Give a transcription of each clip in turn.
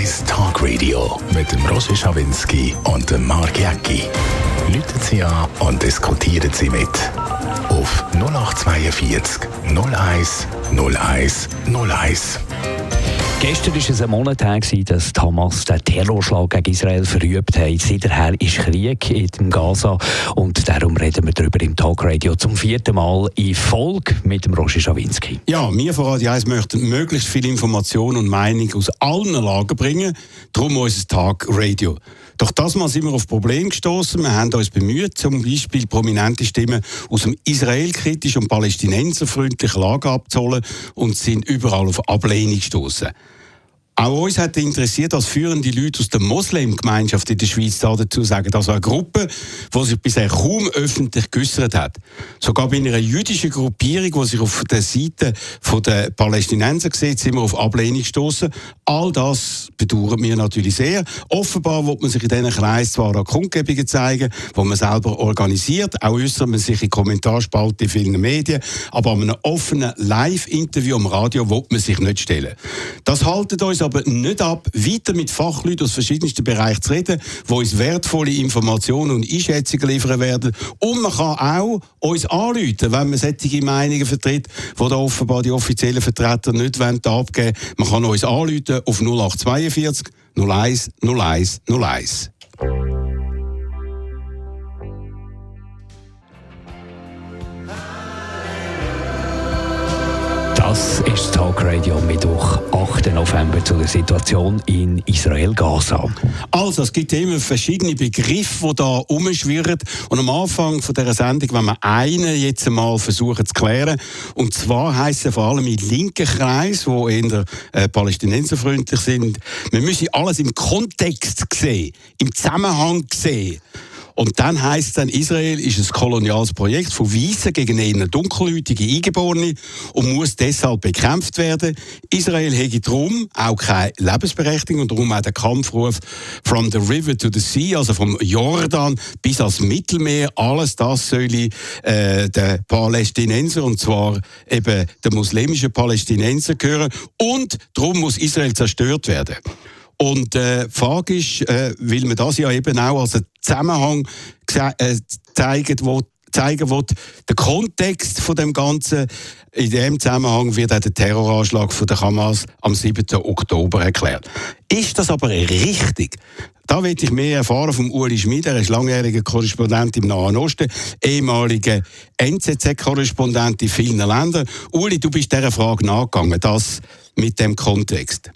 1 Talk Radio mit dem Roger Schawinski und dem Mark Jäcki. Rufen Sie an und diskutieren Sie mit. Auf 0842 01 01 01. Gestern war es ein Monat her, dass die Hamas den Terroranschlag gegen Israel verübt hat. Seither ist Krieg in Gaza und darum reden wir darüber im Talkradio zum 4. Mal in Folge mit dem Roger Schawinski. Ja, wir von Radio 1 möchten möglichst viel Information und Meinung aus allen Lagen bringen, darum unser Talkradio. Doch das Mal sind wir auf Probleme gestoßen. Wir haben uns bemüht, zum Beispiel prominente Stimmen aus dem israelkritischen und palästinenserfreundlichen Lager abzuholen und sind überall auf Ablehnung gestoßen. Auch uns hat interessiert, was führende Leute aus der Moslem-Gemeinschaft in der Schweiz dazu sagen. Das war eine Gruppe, die sich bisher kaum öffentlich geäussert hat. Sogar bei einer jüdischen Gruppierung, die sich auf der Seite der Palästinenser sieht, sind wir auf Ablehnung gestoßen. All das bedauern wir natürlich sehr. Offenbar will man sich in diesen Kreisen zwar an Kundgebungen zeigen, die man selber organisiert, auch äußert man sich in Kommentarspalten in vielen Medien, aber an einem offenen Live-Interview am Radio will man sich nicht stellen. Das haltet uns aber nicht ab, weiter mit Fachleuten aus verschiedensten Bereichen zu reden, die uns wertvolle Informationen und Einschätzungen liefern werden. Und man kann auch uns anrufen, wenn man solche Meinungen vertritt, die da offenbar die offiziellen Vertreter nicht abgeben wollen. Man kann uns anrufen auf 0842 01 01 01. Das ist das Talkradio Mittwoch, 8. November, zu der Situation in Israel-Gaza. Also, es gibt immer verschiedene Begriffe, die da rumschwirren. Und am Anfang von dieser Sendung, wenn wir einen jetzt einmal versuchen zu klären, und zwar heisst es vor allem in linken Kreisen, die eher palästinenserfreundlich sind, wir müssen alles im Kontext sehen, im Zusammenhang sehen. Und dann heisst es Israel ist ein koloniales Projekt von Weißen gegen eher dunkelhäutige Eingeborene und muss deshalb bekämpft werden. Israel hätte darum auch keine Lebensberechtigung und darum auch der Kampfruf «From the river to the sea», also vom Jordan bis ans Mittelmeer, alles das soll den Palästinenser, und zwar eben den muslimischen Palästinenser, gehören. Und darum muss Israel zerstört werden. Und die Frage ist, weil man das ja eben auch als einen Zusammenhang zeigen will, der Kontext von dem Ganzen, in dem Zusammenhang wird auch der Terroranschlag von der Hamas am 7. Oktober erklärt. Ist das aber richtig? Da will ich mehr erfahren vom Uli Schmid. Er ist langjähriger Korrespondent im Nahen Osten, ehemaliger NZZ-Korrespondent in vielen Ländern. Uli, du bist dieser Frage nachgegangen, das mit dem Kontext.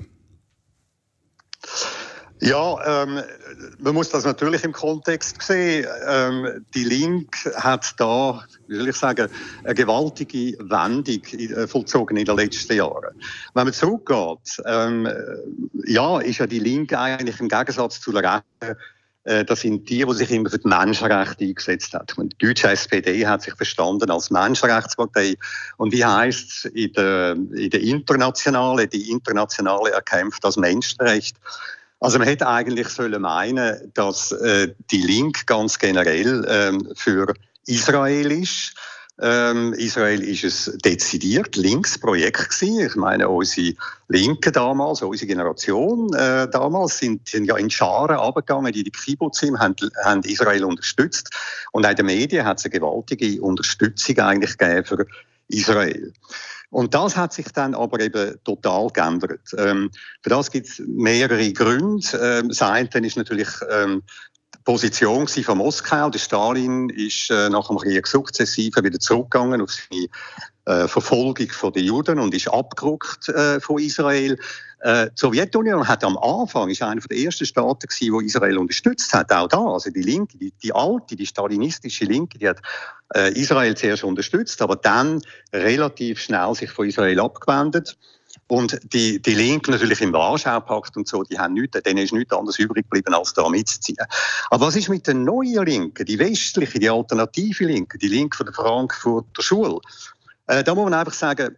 Ja, man muss das natürlich im Kontext sehen. Die Linke hat da, wie soll ich sagen, eine gewaltige Wendung vollzogen in den letzten Jahren. Wenn man zurückgeht, ist ja die Linke eigentlich im Gegensatz zu der Rechten, das sind die sich immer für die Menschenrechte eingesetzt hat. Die deutsche SPD hat sich verstanden als Menschenrechtspartei. Und wie heisst es in der Internationale? Die Internationale erkämpft das Menschenrecht. Also man hätte eigentlich meinen, dass die Linke ganz generell für Israel ist. Israel ist ein dezidiert linkes Projekt gewesen. Ich meine, unsere Linken damals, unsere Generation damals, sind ja in Scharen runtergegangen, die Kibbutzim haben Israel unterstützt. Und auch in den Medien hat es eine gewaltige Unterstützung eigentlich gegeben für Israel. Und das hat sich dann aber eben total geändert. Für das gibt es mehrere Gründe. Das eine ist natürlich die Position von Moskau. Der Stalin ist nach dem Krieg sukzessive wieder zurückgegangen auf seine Verfolgung der Juden und ist abgerückt von Israel. Die Sowjetunion hat am Anfang, ist einer der ersten Staaten gewesen, die Israel unterstützt hat. Auch da, also die Linke, die alte, die stalinistische Linke, die hat Israel zuerst unterstützt, aber dann relativ schnell sich von Israel abgewendet. Und die Linken natürlich im Warschau-Pakt und so, denen ist nichts anderes übrig geblieben, als da mitzuziehen. Aber was ist mit den neuen Linken, die westliche, die alternative Linke, die Linke von der Frankfurter Schule? Da muss man einfach sagen,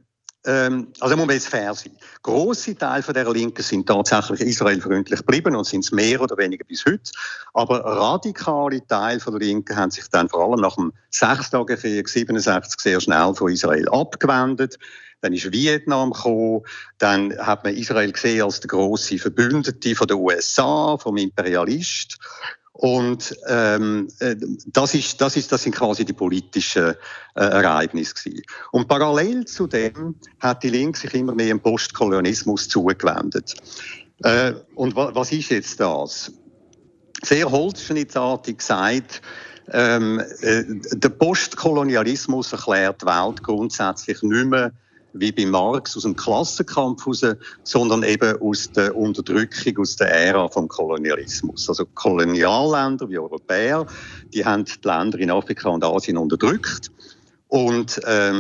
also muss man jetzt fair sein. Grosse Teile von dieser Linken sind tatsächlich israelfreundlich geblieben und sind es mehr oder weniger bis heute. Aber radikale Teile von der Linken haben sich dann vor allem nach dem Sechstagekrieg 1967 sehr schnell von Israel abgewendet. Dann ist Vietnam gekommen, dann hat man Israel gesehen als der grosse Verbündete von den USA, vom Imperialist. Und das sind quasi die politischen Ereignisse gewesen. Und parallel zu dem hat die Linke sich immer mehr dem Postkolonialismus zugewendet. Und was ist jetzt das? Sehr holzschnittartig gesagt, der Postkolonialismus erklärt die Welt grundsätzlich nicht mehr wie bei Marx aus dem Klassenkampf heraus, sondern eben aus der Unterdrückung, aus der Ära vom Kolonialismus. Also Kolonialländer wie Europäer, die haben die Länder in Afrika und Asien unterdrückt. Und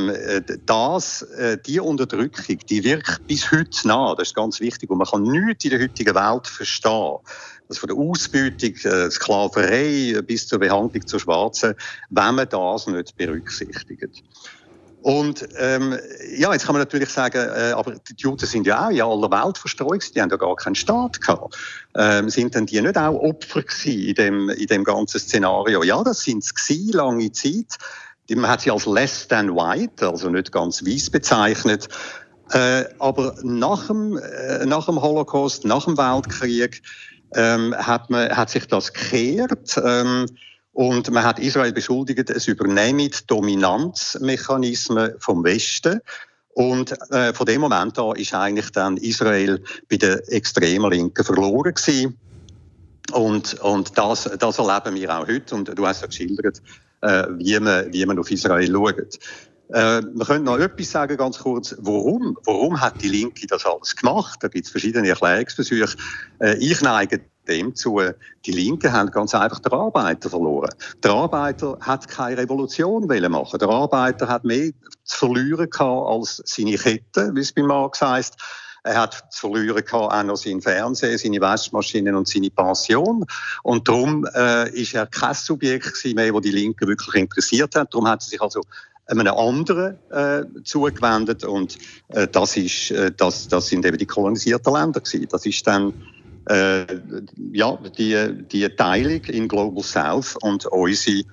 die Unterdrückung, die wirkt bis heute nach. Das ist ganz wichtig. Und man kann nichts in der heutigen Welt verstehen. Also von der Ausbeutung, Sklaverei bis zur Behandlung zur Schwarzen, wenn man das nicht berücksichtigt. Und jetzt kann man natürlich sagen, aber die Juden sind ja auch in aller Welt verstreut, die haben ja gar keinen Staat gehabt. Sind denn die nicht auch Opfer gewesen in dem ganzen Szenario? Ja, das sind es gewesen, lange Zeit. Man hat sie als less than white, also nicht ganz weiss bezeichnet. Aber nach dem Holocaust, nach dem Weltkrieg, hat sich das gekehrt. Und man hat Israel beschuldigt, es übernehme Dominanzmechanismen vom Westen. Und von dem Moment an ist eigentlich dann Israel bei den extremen Linken verloren gewesen. Und das erleben wir auch heute. Und du hast ja geschildert, wie man auf Israel schaut. Wir können noch etwas sagen, ganz kurz. Warum hat die Linke das alles gemacht? Da gibt es verschiedene Erklärungsversuche. Ich neige dem zu, die Linken haben ganz einfach den Arbeiter verloren. Der Arbeiter hat keine Revolution machen. Der Arbeiter hat mehr zu verlieren gehabt als seine Kette, wie es bei Marx heisst. Er hat zu verlieren gehabt auch noch seinen Fernseher, seine Waschmaschinen und seine Pension. Und darum ist er kein Subjekt mehr, das die Linken wirklich interessiert hat. Darum hat sie sich also einem anderen zugewendet. Und das sind eben die kolonisierten Länder gewesen. Das ist dann die Teilung in Global South und unsere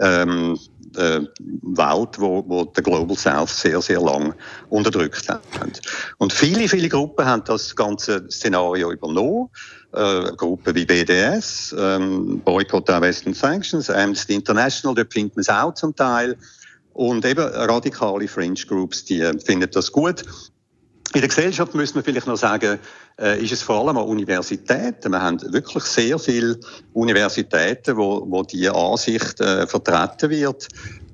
Welt, wo der Global South sehr, sehr lang unterdrückt hat. Und viele Gruppen haben das ganze Szenario übernommen. Gruppen wie BDS, Boycott, Divest and Sanctions, Amnesty International, dort findet man es auch zum Teil. Und eben radikale Fringe Groups, die finden das gut. In der Gesellschaft müssen wir vielleicht noch sagen, ist es vor allem an Universitäten. Wir haben wirklich sehr viele Universitäten, wo diese Ansicht vertreten wird.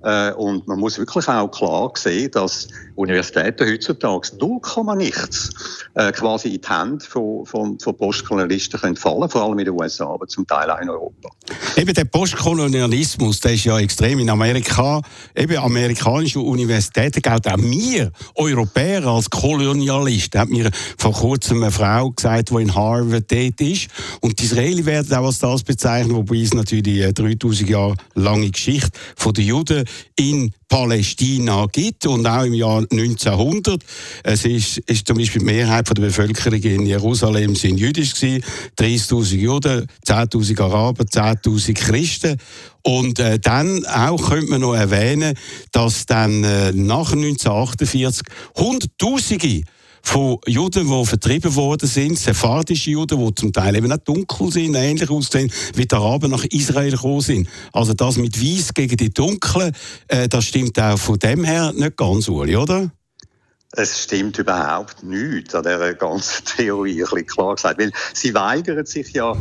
Und man muss wirklich auch klar sehen, dass Universitäten heutzutage 0, nichts quasi in die Hände von Postkolonialisten können fallen, vor allem in den USA, aber zum Teil auch in Europa. Eben der Postkolonialismus, der ist ja extrem in Amerika. Eben amerikanische Universitäten gelten auch wir Europäer als Kolonialisten. Hat mir vor kurzem eine Frau gesagt, die in Harvard dort ist. Und die Israelis werden auch als das bezeichnen, wobei es natürlich 3000 Jahre lange Geschichte von den Juden in Palästina gibt und auch im Jahr 1900. Es ist zum Beispiel die Mehrheit der Bevölkerung in Jerusalem sind jüdisch gewesen, 30'000 Juden, 10'000 Araber, 10'000 Christen. Und dann auch könnte man noch erwähnen, dass dann nach 1948 Hunderttausende von Juden, die vertrieben worden sind, sephardische Juden, die zum Teil eben auch dunkel sind, ähnlich aussehen, wie die Araber nach Israel gekommen sind. Also das mit Weiss gegen die Dunklen, das stimmt auch von dem her nicht ganz, Uli, oder? Es stimmt überhaupt nicht an dieser ganzen Theorie, ein bisschen klar gesagt, weil sie weigern sich ja,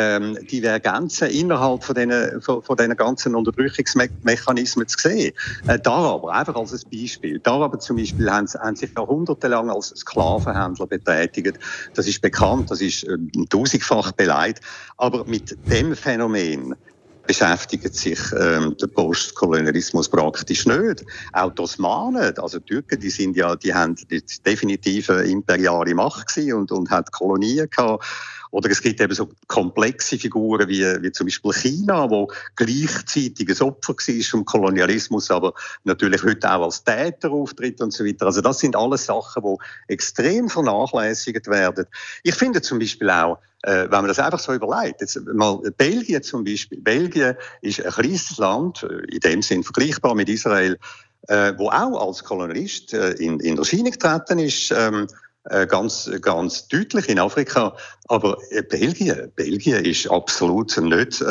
Divergenzen innerhalb von diesen ganzen Unterdrückungsmechanismen zu sehen. Die Araber, einfach als ein Beispiel. Die Araber zum Beispiel haben sich jahrhundertelang als Sklavenhändler betätigt. Das ist bekannt, das ist tausendfach beleidigt. Aber mit dem Phänomen beschäftigt sich der Postkolonialismus praktisch nicht. Auch die Osmanen, also die Türken, die haben die definitive imperiale Macht gewesen und haben Kolonien gehabt. Oder es gibt eben so komplexe Figuren wie zum Beispiel China, wo gleichzeitig ein Opfer war vom Kolonialismus, aber natürlich heute auch als Täter auftritt und so weiter. Also das sind alles Sachen, die extrem vernachlässigt werden. Ich finde zum Beispiel auch, wenn man das einfach so überlegt, jetzt mal Belgien zum Beispiel. Belgien ist ein kleines Land, in dem Sinn vergleichbar mit Israel, wo auch als Kolonialist in Erscheinung getreten ist, ganz deutlich in Afrika. Aber Belgien ist absolut nicht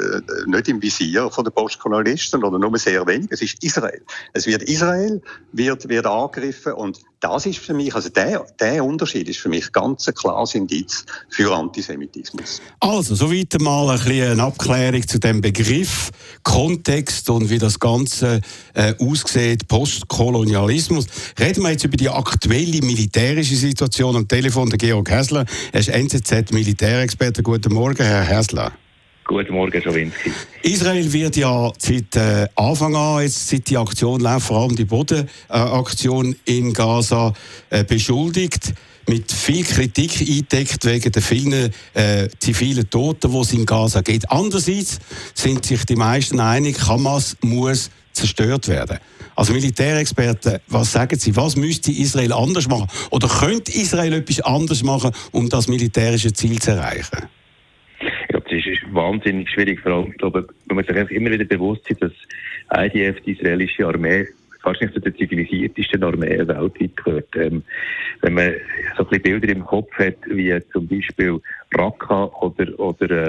im Visier von den Postkolonialisten oder nur sehr wenig. Es ist Israel. Israel wird angegriffen und das ist für mich, also der Unterschied ist für mich ganz ein klares Indiz für Antisemitismus. Also, soweit mal ein bisschen eine Abklärung zu dem Begriff, Kontext und wie das Ganze aussieht, Postkolonialismus. Reden wir jetzt über die aktuelle militärische Situation. Am Telefon der Georg Häsler. Er ist NZZ-Militärexperte. Guten Morgen, Herr Häsler. Guten Morgen, Schawinski. Israel wird ja seit Anfang an, jetzt seit die Aktion läuft, vor allem die Bodenaktion in Gaza, beschuldigt, mit viel Kritik eingedeckt wegen der vielen zivilen Toten, die es in Gaza gibt. Andererseits sind sich die meisten einig, Hamas muss zerstört werden. Als Militärexperten, was sagen Sie, was müsste Israel anders machen? Oder könnte Israel etwas anders machen, um das militärische Ziel zu erreichen? Ja, das ist wahnsinnig schwierig. Vor allem, ich glaube, man muss sich immer wieder bewusst sein, dass IDF, die israelische Armee, fast nicht zu den zivilisiertesten Armeen weltweit gehört. Wenn man so ein bisschen Bilder im Kopf hat, wie zum Beispiel Raqqa oder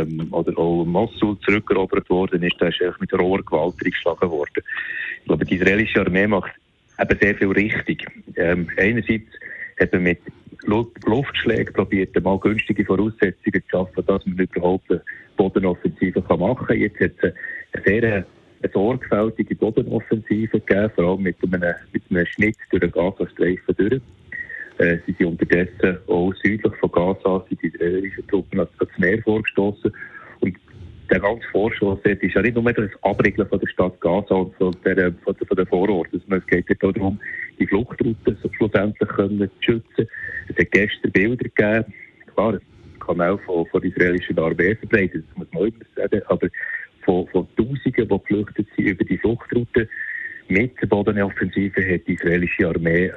auch Mosul zurückerobert worden ist, da ist eigentlich mit roher Gewalt geschlagen worden. Ich glaube, die israelische Armee macht eben sehr viel richtig. Einerseits hat man mit Luftschlägen probiert, mal günstige Voraussetzungen zu schaffen, dass man überhaupt eine Bodenoffensive machen kann. Jetzt hat es eine sehr sorgfältige Bodenoffensive gegeben, vor allem mit einem Schnitt durch den Gazastreifen durch. Sie sind unterdessen auch südlich von Gaza, sind die israelischen Truppen ans Meer vorgestoßen. Und der ganze Vorstoß ist ja nicht nur das Abriegeln von der Stadt Gaza und von den Vororten. Es geht auch darum, die Fluchtrouten schlussendlich zu schützen. Es hat gestern Bilder gegeben, klar, es kann auch von der israelischen Armee verbreitet, das muss man immer sagen, aber von Tausenden, die geflüchtet sind über die Fluchtroute. Mit der Bodenoffensive hat die israelische Armee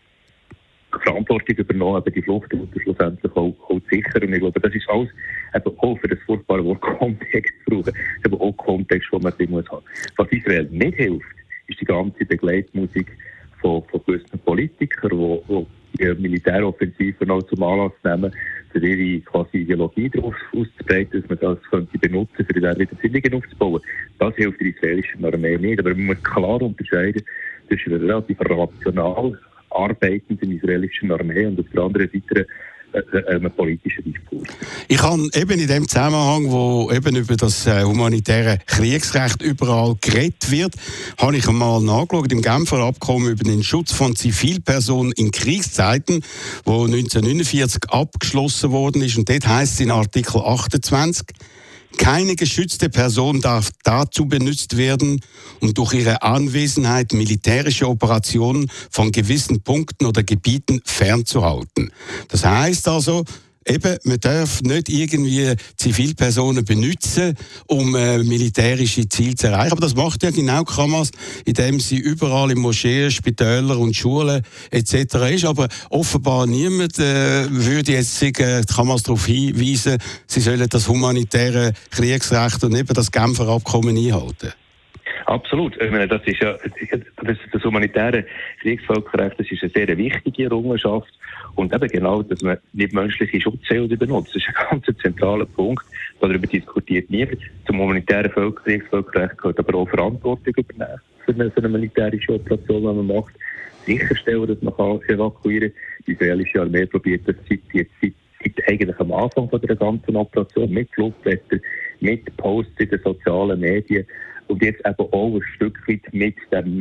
Verantwortung übernommen, aber die Fluchtroute schlussendlich auch zu sichern. Und ich glaube, das ist alles eben auch für das furchtbare Wort Kontext zu brauchen, eben auch Kontext, den man haben muss. Was Israel nicht hilft, ist die ganze Begleitmusik von gewissen Politikern, die die Militäroffensive noch zum Anlass nehmen, für ihre quasi Ideologie darauf auszubreiten, dass man das könnte benutzen, für dann wieder Siedlungen aufzubauen. Das hilft der israelischen Armee nicht. Aber man muss klar unterscheiden zwischen einer relativ rational arbeitenden israelischen Armee und auf der anderen Seite einem politischen Diskurs. Ich habe eben in dem Zusammenhang, wo eben über das humanitäre Kriegsrecht überall geredet wird, habe ich einmal nachgeschaut im Genfer Abkommen über den Schutz von Zivilpersonen in Kriegszeiten, wo 1949 abgeschlossen worden ist. Und dort heisst es in Artikel 28, keine geschützte Person darf dazu benutzt werden, um durch ihre Anwesenheit militärische Operationen von gewissen Punkten oder Gebieten fernzuhalten. Das heisst also, eben, man darf nicht irgendwie Zivilpersonen benutzen, um militärische Ziele zu erreichen. Aber das macht ja genau Hamas, indem sie überall in Moscheen, Spitäler und Schulen etc. ist. Aber offenbar niemand würde jetzt sagen, Hamas darauf hinweisen, sie sollen das humanitäre Kriegsrecht und eben das Genfer Abkommen einhalten. Absolut. Ich meine, das humanitäre Kriegsvölkerrecht, das ist eine sehr wichtige Errungenschaft. Und eben genau, dass man nicht menschliche Schutzschilde benutzt. Das ist ein ganz zentraler Punkt. Darüber diskutiert niemand. Zum humanitären Kriegsvölkerrecht gehört aber auch Verantwortung übernehmen für eine militärische Operation, die man macht. Sicherstellen, dass man evakuieren kann. Die israelische Armee probiert das seit eigentlich am Anfang von der ganzen Operation mit Flugblättern, mit Posts in den sozialen Medien. Und jetzt eben auch ein Stück weit mit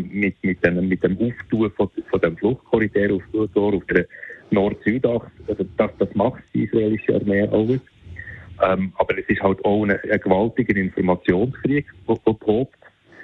dem Auftun von dem Fluchtkorridor auf der Nord-Süd-Achse. Also das macht die israelische Armee auch. Aber es ist halt auch ein gewaltiger Informationskrieg, der tobt.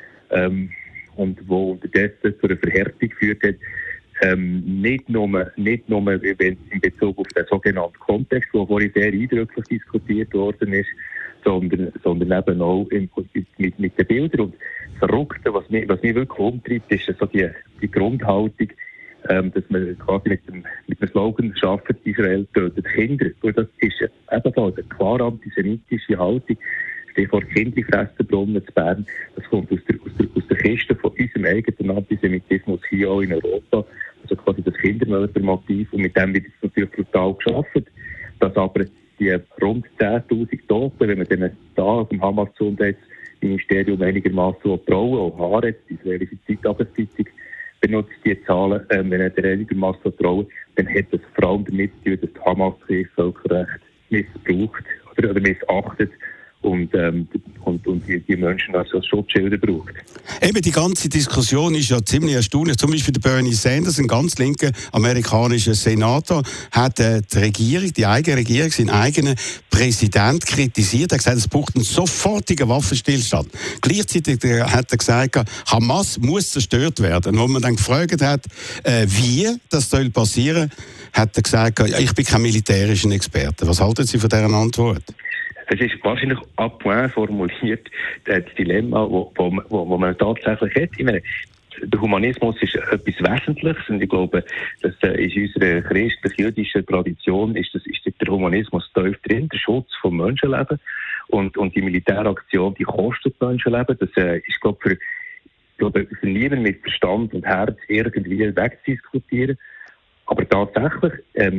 Und wo unterdessen zu einer Verhärtung geführt hat. Nicht nur in Bezug auf den sogenannten Kontext Kontext, der vorhin sehr eindrücklich diskutiert worden ist, sondern eben auch mit den Bildern. Und das Verrückte, was mich wirklich umtreibt, ist so die Grundhaltung, dass man quasi mit dem Slogan «Schafft Israel, tötet Kinder». Und das ist ebenfalls eine klar antisemitische Haltung. Stichwort Kinderfressenbrunnen zu Bern. Das kommt aus der Kiste von unserem eigenen Antisemitismus hier auch in Europa. Also quasi das Kindermördermotiv. Und mit dem wird es natürlich brutal geschaffen. Dass aber die rund 10'000 Toten, wenn man denen da auf dem Hamas-Gesundheitsministerium einigermaßen trauen, auch Haaretz, die israelische Zeitung, benutzt die Zahlen, wenn er einigermaßen trauen, dann hat das vor allem damit zu tun, dass die Hamas das Völkerrecht missbraucht oder missachtet und die Menschen als Schutzschilder braucht. Eben, die ganze Diskussion ist ja ziemlich erstaunlich. Zum Beispiel der Bernie Sanders, ein ganz linker amerikanischer Senator, hat die eigene Regierung, seinen eigenen Präsident kritisiert. Er hat gesagt, es braucht einen sofortigen Waffenstillstand. Gleichzeitig hat er gesagt, Hamas muss zerstört werden. Und wo man dann gefragt hat, wie das soll passieren, hat er gesagt, ich bin kein militärischer Experte. Was halten Sie von dieser Antwort? Es ist wahrscheinlich à point formuliert, das Dilemma, wo man tatsächlich hat. Ich meine, der Humanismus ist etwas Wesentliches und ich glaube, dass in unserer christlich-jüdischen Tradition ist der Humanismus tief drin, der Schutz von Menschenleben und die Militäraktion, die kostet Menschenleben. Das ist, glaube für niemanden mit Verstand und Herz irgendwie wegzudiskutieren. Aber tatsächlich,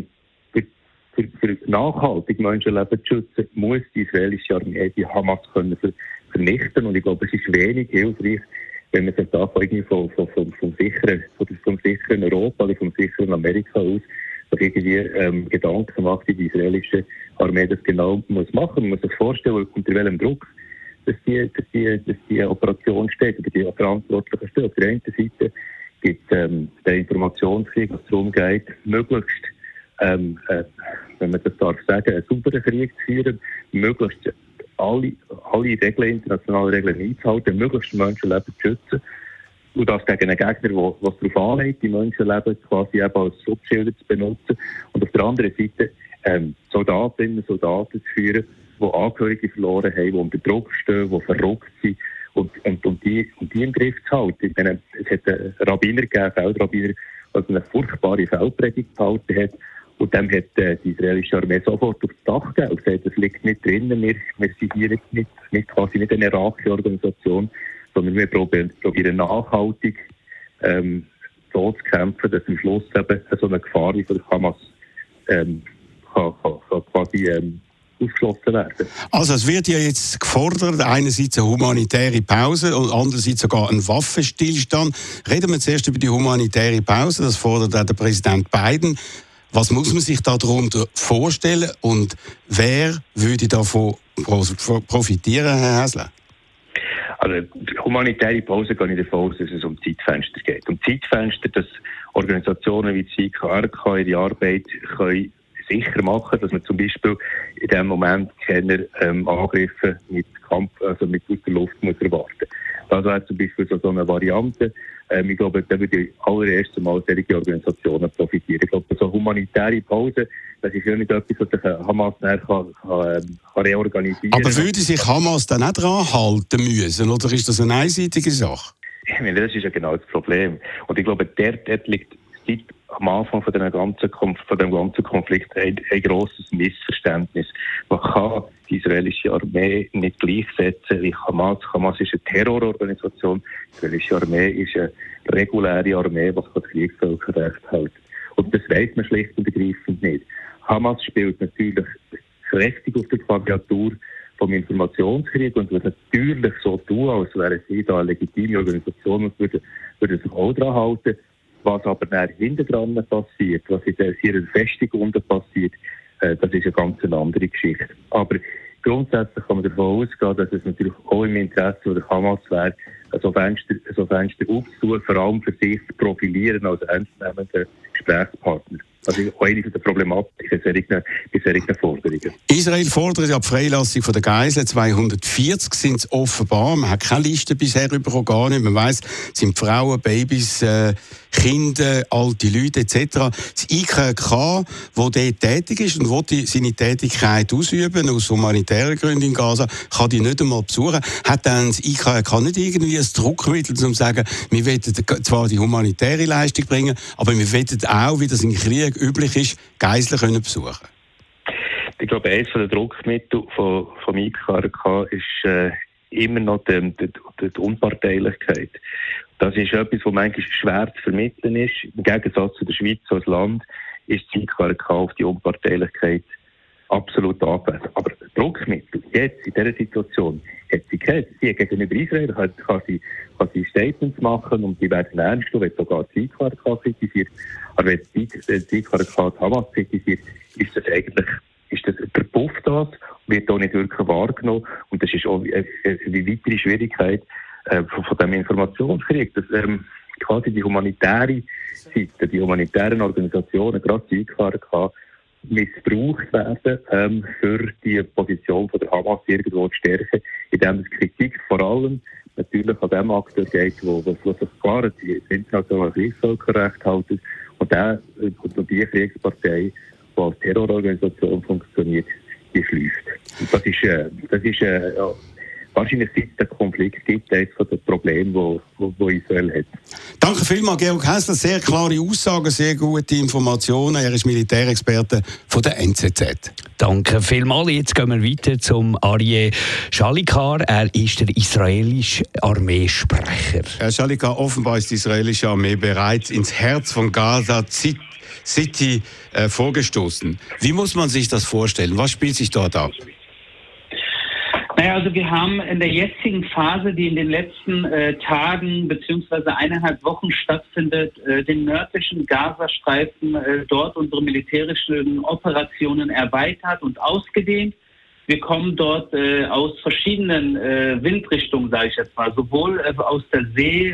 für nachhaltig Menschenleben zu schützen, muss die israelische Armee die Hamas können vernichten. Und ich glaube, es ist wenig hilfreich, wenn man sich da irgendwie vom sicheren Europa oder vom sicheren Amerika aus sich irgendwie Gedanken macht, wie die israelische Armee das genau muss machen. Man muss sich vorstellen, unter welchem Druck dass die Operation steht, oder die Verantwortlichen stehen. Auf der einen Seite gibt es den Informationskrieg, was darum geht, möglichst wenn man das darf sagen, einen sauberen Krieg zu führen, möglichst alle Regeln, internationale Regeln einzuhalten, möglichst Menschenleben zu schützen und das gegen einen Gegner, der es darauf anlegt, die Menschenleben quasi eben als Schutzschilder zu benutzen und auf der anderen Seite Soldatinnen und Soldaten zu führen, die Angehörige verloren haben, die unter Druck stehen, die verrückt sind und die im Griff zu halten. Ich meine, es hat einen Rabbiner gegeben, Feldrabbiner, der eine furchtbare Feldpredigt gehalten hat. Und dem hat die israelische Armee sofort aufs Dach gegeben und gesagt, das liegt nicht drinnen, wir sind hier nicht quasi nicht eine Racheorganisation, sondern wir probieren nachhaltig so zu kämpfen, dass am Schluss eben so eine Gefahr wie von der Hamas kann quasi ausgeschlossen werden. Also es wird ja jetzt gefordert, einerseits eine humanitäre Pause und andererseits sogar ein Waffenstillstand. Reden wir zuerst über die humanitäre Pause, das fordert auch der Präsident Biden. Was muss man sich darunter vorstellen und wer würde davon profitieren, Herr Häsler? Also die humanitäre Pause gehe ich davon aus, dass es um Zeitfenster geht. Um Zeitfenster, dass Organisationen wie die CIKRK ihre Arbeit können sicher machen, dass man zum Beispiel in diesem Moment keine Angriffe mit Kampf, also mit aus der Luft muss erwarten. Das wäre zum Beispiel so eine Variante. Ich glaube, da würde allererst einmal solche Organisationen profitieren. Ich glaube, so eine humanitäre Pause, das ist ja nicht etwas, was sich Hamas kann reorganisieren kann. Aber würde sich Hamas dann nicht daran halten müssen, oder ist das eine einseitige Sache? Ich meine, das ist ja genau das Problem. Und ich glaube, dort liegt seit am Anfang von dem ganzen Konflikt ein grosses Missverständnis. Man kann die israelische Armee nicht gleichsetzen wie Hamas. Hamas ist eine Terrororganisation. Die israelische Armee ist eine reguläre Armee, die das Kriegsvölkerrecht hält. Und das weiss man schlicht und ergreifend nicht. Hamas spielt natürlich kräftig auf der Klaviatur vom Informationskrieg und würde natürlich so tun, als wäre sie da eine legitime Organisation und würde sich auch daran halten. Was aber dann hinten dran passiert, was in ihrer Festigung passiert, das ist eine ganz andere Geschichte. Aber grundsätzlich kann man davon ausgehen, dass es natürlich auch im Interesse der Hamas wäre, so Fenster aufzutun, vor allem für sich zu profilieren als ernstnehmender Gesprächspartner. Also auch eine der Problematik bei solchen Forderungen. Israel fordert ja die Freilassung der Geiseln. 240 sind es offenbar. Man hat keine Liste bisher bekommen, gar nicht. Man weiss, es sind Frauen, Babys, Kinder, alte Leute etc. Das IKK, das dort tätig ist und seine Tätigkeit ausüben, aus humanitären Gründen in Gaza, kann die nicht einmal besuchen. Hat dann das IKK nicht irgendwie ein Druckmittel, um zu sagen, wir wollen zwar die humanitäre Leistung bringen, aber wir wollen auch, wie das im Krieg üblich ist, Geiseln können besuchen? Ich glaube, eines der Druckmittel vom IKK ist immer noch die Unparteilichkeit. Das ist etwas, was manchmal schwer zu vermitteln ist. Im Gegensatz zu der Schweiz als Land ist das IKK auf die Unparteilichkeit absolut angewiesen. Aber das Druckmittel jetzt in dieser Situation hat sie gehabt. Sie hat gegenüber Israel kann sie Statements machen und die werden ernst genommen, wenn sogar das IKK kritisiert. Aber wenn das IKK die Hamas kritisiert, ist das verpufft das, wird auch nicht wirklich wahrgenommen. Und das ist auch eine weitere Schwierigkeit von diesem Informationskrieg, dass quasi die humanitäre Seite, die humanitären Organisationen, gerade die IKK, missbraucht werden für die Position von der Hamas irgendwo zu stärken, indem es Kritik vor allem natürlich an dem Akteur geht, wo sich klar das internationale Kriegsvölkerrecht hält und die Kriegspartei, die als Terrororganisation funktioniert, die schläft. Und das ist wahrscheinlich seit der Konflikt gibt es von den Problemen, die Israel hat. Danke vielmals, Georg Hässler. Sehr klare Aussagen, sehr gute Informationen. Er ist Militärexperte von der NZZ. Danke vielmals. Jetzt gehen wir weiter zum Aryeh Shalikar. Er ist der israelische Armeesprecher. Herr Shalikar, offenbar ist die israelische Armee bereits ins Herz von Gaza City vorgestoßen. Wie muss man sich das vorstellen? Was spielt sich dort ab? Naja, also wir haben in der jetzigen Phase, die in den letzten Tagen bzw. 1,5 Wochen stattfindet, den nördlichen Gazastreifen dort unsere militärischen Operationen erweitert und ausgedehnt. Wir kommen dort aus verschiedenen Windrichtungen, sage ich jetzt mal, sowohl aus der See,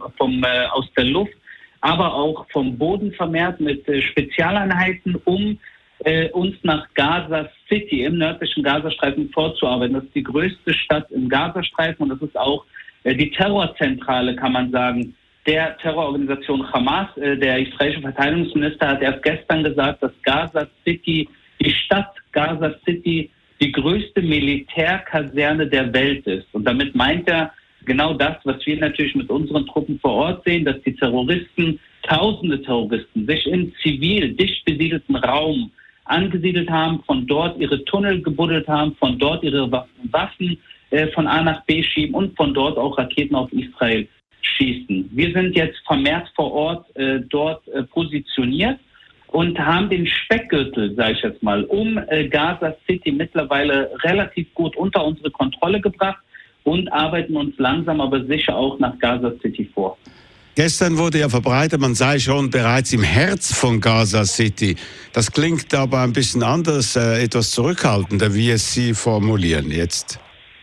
aus der Luft, aber auch vom Boden vermehrt mit Spezialeinheiten, um uns nach Gaza City im nördlichen Gazastreifen vorzuarbeiten. Das ist die größte Stadt im Gazastreifen und das ist auch die Terrorzentrale, kann man sagen, der Terrororganisation Hamas. Der israelische Verteidigungsminister hat erst gestern gesagt, dass Gaza City, die Stadt Gaza City, die größte Militärkaserne der Welt ist. Und damit meint er genau das, was wir natürlich mit unseren Truppen vor Ort sehen, dass die Terroristen, tausende Terroristen, sich im zivil dicht besiedelten Raum angesiedelt haben, von dort ihre Tunnel gebuddelt haben, von dort ihre Waffen von A nach B schieben und von dort auch Raketen auf Israel schießen. Wir sind jetzt vermehrt vor Ort dort positioniert und haben den Speckgürtel, sage ich jetzt mal, um Gaza City mittlerweile relativ gut unter unsere Kontrolle gebracht und arbeiten uns langsam aber sicher auch nach Gaza City vor. Gestern wurde ja verbreitet, man sei schon bereits im Herz von Gaza City. Das klingt aber ein bisschen anders, etwas zurückhaltender, wie es Sie formulieren jetzt.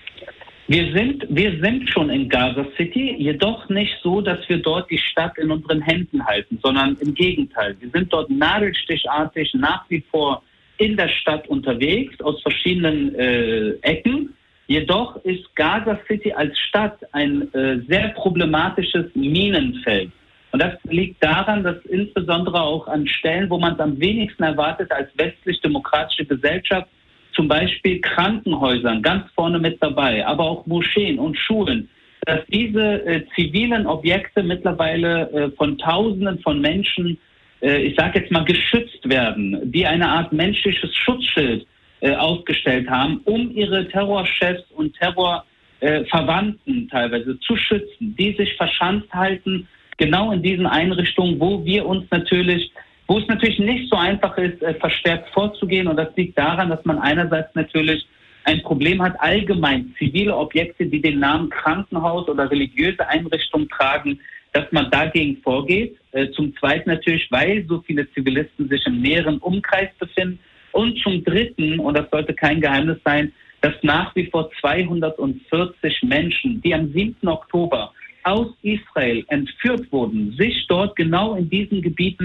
Wir sind schon in Gaza City, jedoch nicht so, dass wir dort die Stadt in unseren Händen halten, sondern im Gegenteil. Wir sind dort nadelstichartig nach wie vor in der Stadt unterwegs, aus verschiedenen Ecken. Jedoch ist Gaza City als Stadt ein sehr problematisches Minenfeld. Und das liegt daran, dass insbesondere auch an Stellen, wo man es am wenigsten erwartet als westlich-demokratische Gesellschaft, zum Beispiel Krankenhäusern ganz vorne mit dabei, aber auch Moscheen und Schulen, dass diese zivilen Objekte mittlerweile von Tausenden von Menschen, ich sage jetzt mal, geschützt werden, die eine Art menschliches Schutzschild aufgestellt haben, um ihre Terrorchefs und Terrorverwandten teilweise zu schützen, die sich verschanzt halten, genau in diesen Einrichtungen, wo es natürlich nicht so einfach ist, verstärkt vorzugehen. Und das liegt daran, dass man einerseits natürlich ein Problem hat, allgemein zivile Objekte, die den Namen Krankenhaus oder religiöse Einrichtung tragen, dass man dagegen vorgeht. Zum Zweiten natürlich, weil so viele Zivilisten sich im näheren Umkreis befinden. Und zum Dritten, und das sollte kein Geheimnis sein, dass nach wie vor 240 Menschen, die am 7. Oktober aus Israel entführt wurden, sich dort genau in diesen Gebieten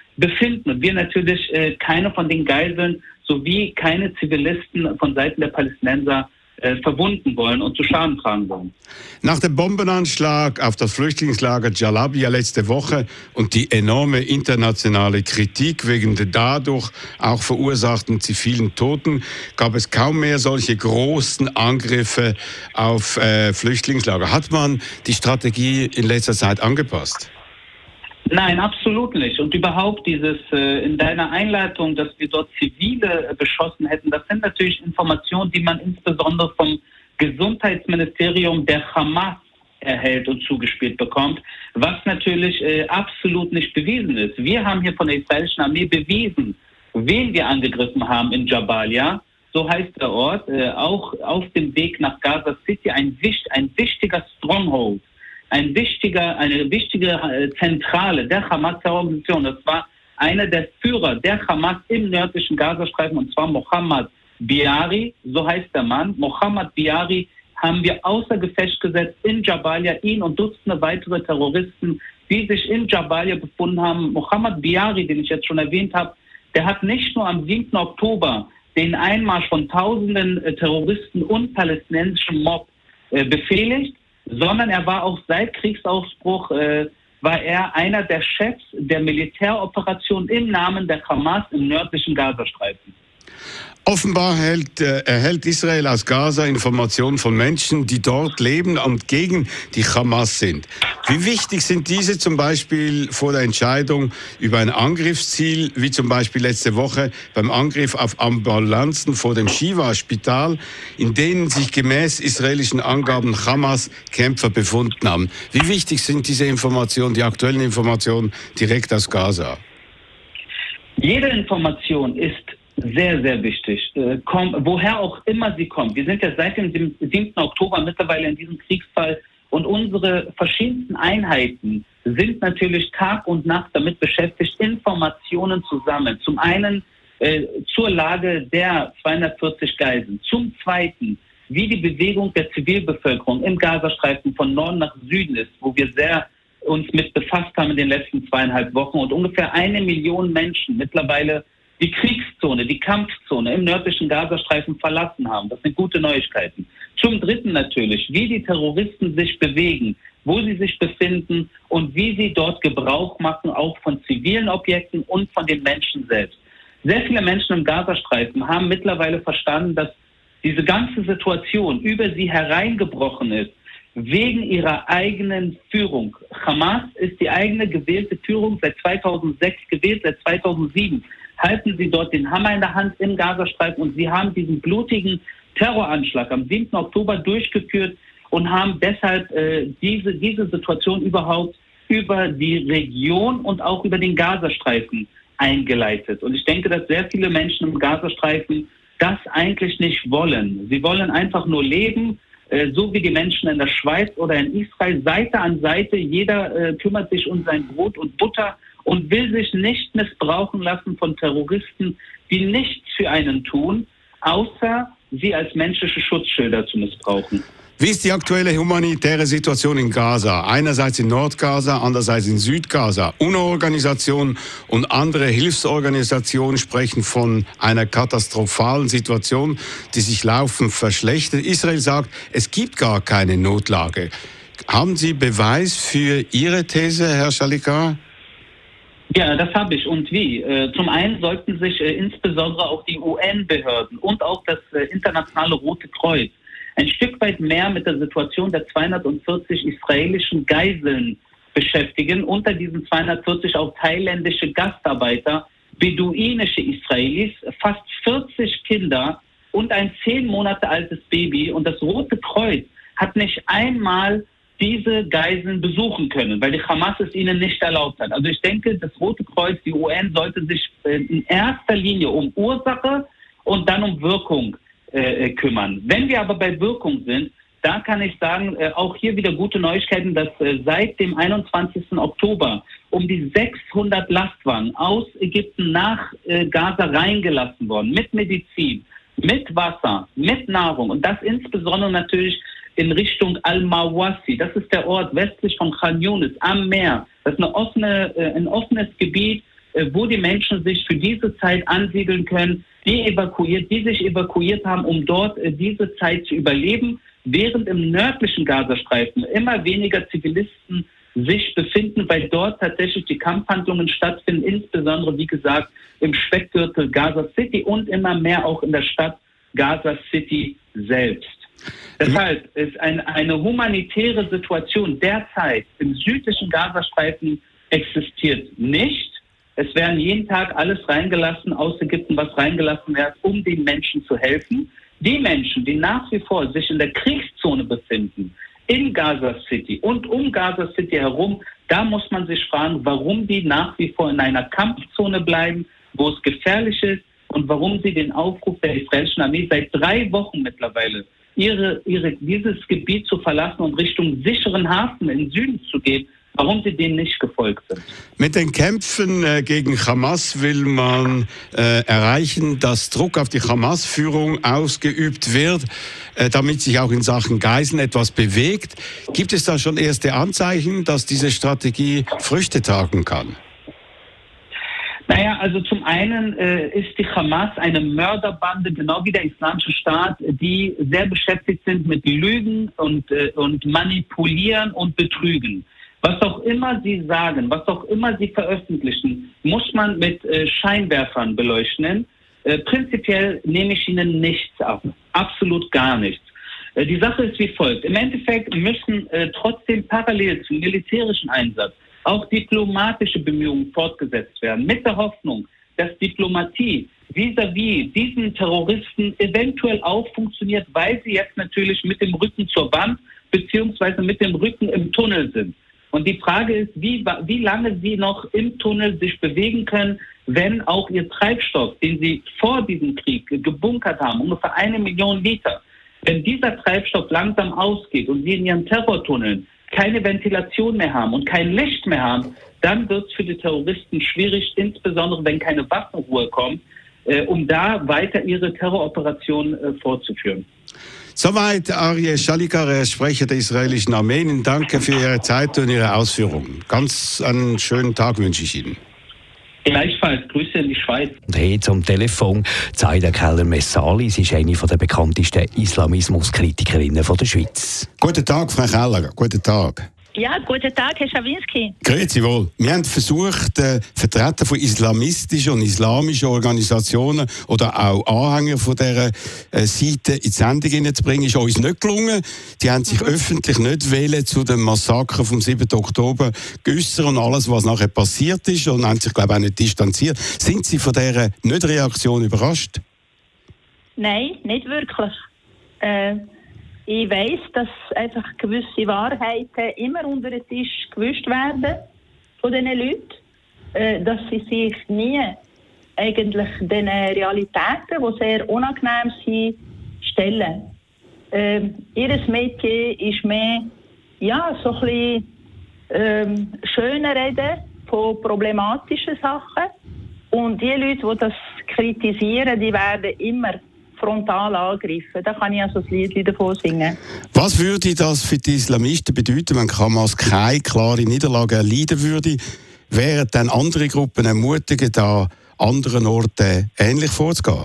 befinden. Und wir natürlich keine von den Geiseln sowie keine Zivilisten von Seiten der Palästinenser verwunden wollen und zu Schaden tragen wollen. Nach dem Bombenanschlag auf das Flüchtlingslager Jalabia letzte Woche und die enorme internationale Kritik wegen der dadurch auch verursachten zivilen Toten gab es kaum mehr solche großen Angriffe auf Flüchtlingslager. Hat man die Strategie in letzter Zeit angepasst? Nein, absolut nicht. Und überhaupt dieses in deiner Einleitung, dass wir dort Zivile beschossen hätten, das sind natürlich Informationen, die man insbesondere vom Gesundheitsministerium der Hamas erhält und zugespielt bekommt, was natürlich absolut nicht bewiesen ist. Wir haben hier von der israelischen Armee bewiesen, wen wir angegriffen haben in Jabalia, so heißt der Ort, auch auf dem Weg nach Gaza City, ein wichtiger Stronghold. Eine wichtige Zentrale der Hamas-Terrororganisation. Das war einer der Führer der Hamas im nördlichen Gazastreifen, und zwar Mohammed Biari, so heißt der Mann. Mohammed Biari haben wir außer Gefecht gesetzt in Jabalia, ihn und Dutzende weitere Terroristen, die sich in Jabalia befunden haben. Mohammed Biari, den ich jetzt schon erwähnt habe, der hat nicht nur am 7. Oktober den Einmarsch von tausenden Terroristen und palästinensischen Mob befehligt, sondern er war auch seit Kriegsausbruch, war er einer der Chefs der Militäroperation im Namen der Hamas im nördlichen Gazastreifen. Offenbar erhält Israel aus Gaza Informationen von Menschen, die dort leben und gegen die Hamas sind. Wie wichtig sind diese zum Beispiel vor der Entscheidung über ein Angriffsziel, wie zum Beispiel letzte Woche beim Angriff auf Ambulanzen vor dem Shiva-Spital, in denen sich gemäß israelischen Angaben Hamas-Kämpfer befunden haben? Wie wichtig sind diese Informationen, die aktuellen Informationen direkt aus Gaza? Jede Information ist sehr, sehr wichtig. Woher auch immer sie kommt. Wir sind ja seit dem 7. Oktober mittlerweile in diesem Kriegsfall und unsere verschiedensten Einheiten sind natürlich Tag und Nacht damit beschäftigt, Informationen zu sammeln. Zum einen zur Lage der 240 Geiseln. Zum Zweiten, wie die Bewegung der Zivilbevölkerung im Gazastreifen von Norden nach Süden ist, wo wir sehr uns mit befasst haben in den letzten 2,5 Wochen und ungefähr 1 Million Menschen mittlerweile die Kriegszone, die Kampfzone im nördlichen Gazastreifen verlassen haben. Das sind gute Neuigkeiten. Zum Dritten natürlich, wie die Terroristen sich bewegen, wo sie sich befinden und wie sie dort Gebrauch machen, auch von zivilen Objekten und von den Menschen selbst. Sehr viele Menschen im Gazastreifen haben mittlerweile verstanden, dass diese ganze Situation über sie hereingebrochen ist, wegen ihrer eigenen Führung. Hamas ist die eigene gewählte Führung seit 2006 gewählt, seit 2007. Halten sie dort den Hammer in der Hand im Gazastreifen und sie haben diesen blutigen Terroranschlag am 7. Oktober durchgeführt und haben deshalb diese Situation überhaupt über die Region und auch über den Gazastreifen eingeleitet. Und ich denke, dass sehr viele Menschen im Gazastreifen das eigentlich nicht wollen. Sie wollen einfach nur leben, so wie die Menschen in der Schweiz oder in Israel, Seite an Seite. Jeder kümmert sich um sein Brot und Butter und will sich nicht missbrauchen lassen von Terroristen, die nichts für einen tun, außer sie als menschliche Schutzschilder zu missbrauchen. Wie ist die aktuelle humanitäre Situation in Gaza? Einerseits in Nordgaza, andererseits in Südgaza. UNO-Organisationen und andere Hilfsorganisationen sprechen von einer katastrophalen Situation, die sich laufend verschlechtert. Israel sagt, es gibt gar keine Notlage. Haben Sie Beweis für Ihre These, Herr Shalikar? Ja, das habe ich. Und wie? Zum einen sollten sich insbesondere auch die UN-Behörden und auch das internationale Rote Kreuz ein Stück weit mehr mit der Situation der 240 israelischen Geiseln beschäftigen. Unter diesen 240 auch thailändische Gastarbeiter, beduinische Israelis, fast 40 Kinder und ein 10 Monate altes Baby. Und das Rote Kreuz hat nicht einmal diese Geiseln besuchen können, weil die Hamas es ihnen nicht erlaubt hat. Also ich denke, das Rote Kreuz, die UN, sollte sich in erster Linie um Ursache und dann um Wirkung kümmern. Wenn wir aber bei Wirkung sind, da kann ich sagen, auch hier wieder gute Neuigkeiten, dass seit dem 21. Oktober um die 600 Lastwagen aus Ägypten nach Gaza reingelassen worden, mit Medizin, mit Wasser, mit Nahrung und das insbesondere natürlich in Richtung Al-Mawasi. Das ist der Ort westlich von Khan Yunis am Meer. Das ist ein offenes Gebiet, wo die Menschen sich für diese Zeit ansiedeln können, die sich evakuiert haben, um dort diese Zeit zu überleben, während im nördlichen Gazastreifen immer weniger Zivilisten sich befinden, weil dort tatsächlich die Kampfhandlungen stattfinden, insbesondere, wie gesagt, im Speckgürtel Gaza City und immer mehr auch in der Stadt Gaza City selbst. Deshalb ist eine humanitäre Situation derzeit im südlichen Gazastreifen existiert nicht. Es werden jeden Tag alles reingelassen, aus Ägypten, was reingelassen wird, um den Menschen zu helfen. Die Menschen, die nach wie vor sich in der Kriegszone befinden, in Gaza City und um Gaza City herum, da muss man sich fragen, warum die nach wie vor in einer Kampfzone bleiben, wo es gefährlich ist und warum sie den Aufruf der israelischen Armee seit 3 Wochen mittlerweile dieses Gebiet zu verlassen und Richtung sicheren Hafen in Süden zu gehen, warum sie denen nicht gefolgt sind. Mit den Kämpfen gegen Hamas will man erreichen, dass Druck auf die Hamas-Führung ausgeübt wird, damit sich auch in Sachen Geiseln etwas bewegt. Gibt es da schon erste Anzeichen, dass diese Strategie Früchte tragen kann? Naja, also zum einen ist die Hamas eine Mörderbande, genau wie der Islamische Staat, die sehr beschäftigt sind mit Lügen und Manipulieren und Betrügen. Was auch immer sie sagen, was auch immer sie veröffentlichen, muss man mit Scheinwerfern beleuchten. Prinzipiell nehme ich ihnen nichts ab, absolut gar nichts. Die Sache ist wie folgt. Im Endeffekt müssen trotzdem parallel zum militärischen Einsatz auch diplomatische Bemühungen fortgesetzt werden, mit der Hoffnung, dass Diplomatie vis-à-vis diesen Terroristen eventuell auch funktioniert, weil sie jetzt natürlich mit dem Rücken zur Wand beziehungsweise mit dem Rücken im Tunnel sind. Und die Frage ist, wie lange sie noch im Tunnel sich bewegen können, wenn auch ihr Treibstoff, den sie vor diesem Krieg gebunkert haben, ungefähr 1 Million Liter, wenn dieser Treibstoff langsam ausgeht und sie in ihren Terrortunneln keine Ventilation mehr haben und kein Licht mehr haben, dann wird es für die Terroristen schwierig, insbesondere wenn keine Waffenruhe kommt, um da weiter ihre Terroroperationen fortzuführen. Soweit Aryeh Shalikar, Sprecher der israelischen Armee. Danke für Ihre Zeit und Ihre Ausführungen. Ganz einen schönen Tag wünsche ich Ihnen. Gleichfalls, Grüße in die Schweiz. Und jetzt am Telefon Zaida Keller-Messali. Sie ist eine der bekanntesten Islamismuskritikerinnen der Schweiz. Guten Tag, Frau Keller. Guten Tag. Ja, guten Tag, Herr Schawinski. Grüezi wohl. Wir haben versucht, Vertreter von islamistischen und islamischen Organisationen oder auch Anhänger von dieser Seite in die Sendung hineinzubringen. Ist uns nicht gelungen. Die haben sich öffentlich nicht wählen zu dem Massaker vom 7. Oktober geäussert und alles, was nachher passiert ist, und haben sich, glaube ich, auch nicht distanziert. Sind Sie von dieser Nicht-Reaktion überrascht? Nein, nicht wirklich. Ich weiss, dass einfach gewisse Wahrheiten immer unter den Tisch gewischt werden von diesen Leuten, dass sie sich nie eigentlich den Realitäten, die sehr unangenehm sind, stellen. Ihr Metier ist mehr, ja, so ein bisschen schöner reden von problematischen Sachen, und die Leute, die das kritisieren, die werden immer frontal angegriffen. Da kann ich also das Lied davon singen. Was würde das für die Islamisten bedeuten, wenn Hamas keine klare Niederlage erleiden würde? Wären dann andere Gruppen ermutigt, an anderen Orten ähnlich vorzugehen?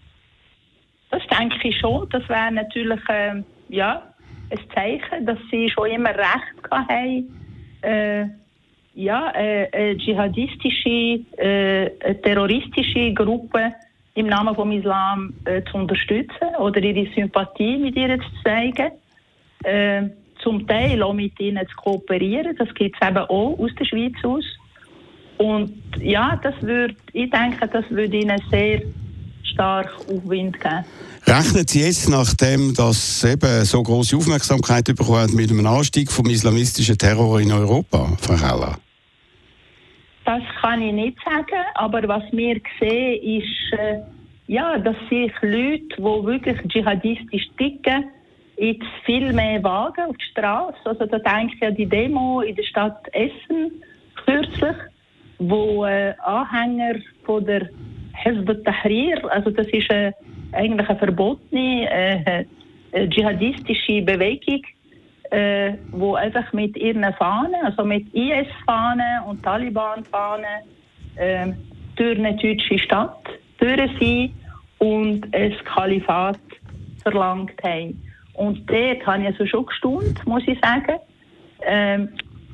Das denke ich schon. Das wäre natürlich ein Zeichen, dass sie schon immer Recht haben, eine dschihadistische, terroristische Gruppe im Namen vom Islam zu unterstützen oder ihre Sympathie mit ihr zu zeigen, zum Teil auch mit ihnen zu kooperieren. Das gibt es eben auch aus der Schweiz aus. Und ja, ich denke, das würde ihnen sehr stark Aufwind geben. Rechnen Sie jetzt, nachdem das eben so grosse Aufmerksamkeit bekommen hat, mit einem Anstieg vom islamistischen Terror in Europa, Frau Keller? Das kann ich nicht sagen, aber was wir sehen, ist, dass sich Leute, die wirklich dschihadistisch ticken, jetzt viel mehr wagen auf die Straße. Also da denke ich an die Demo in der Stadt Essen kürzlich, wo Anhänger von der Hizb ut-Tahrir, also das ist eigentlich eine verbotene dschihadistische Bewegung, wo einfach mit ihren Fahnen, also mit IS-Fahnen und Taliban-Fahnen, durch eine deutsche Stadt durch sein und ein Kalifat verlangt haben. Und dort habe ich also schon gestaunt, muss ich sagen.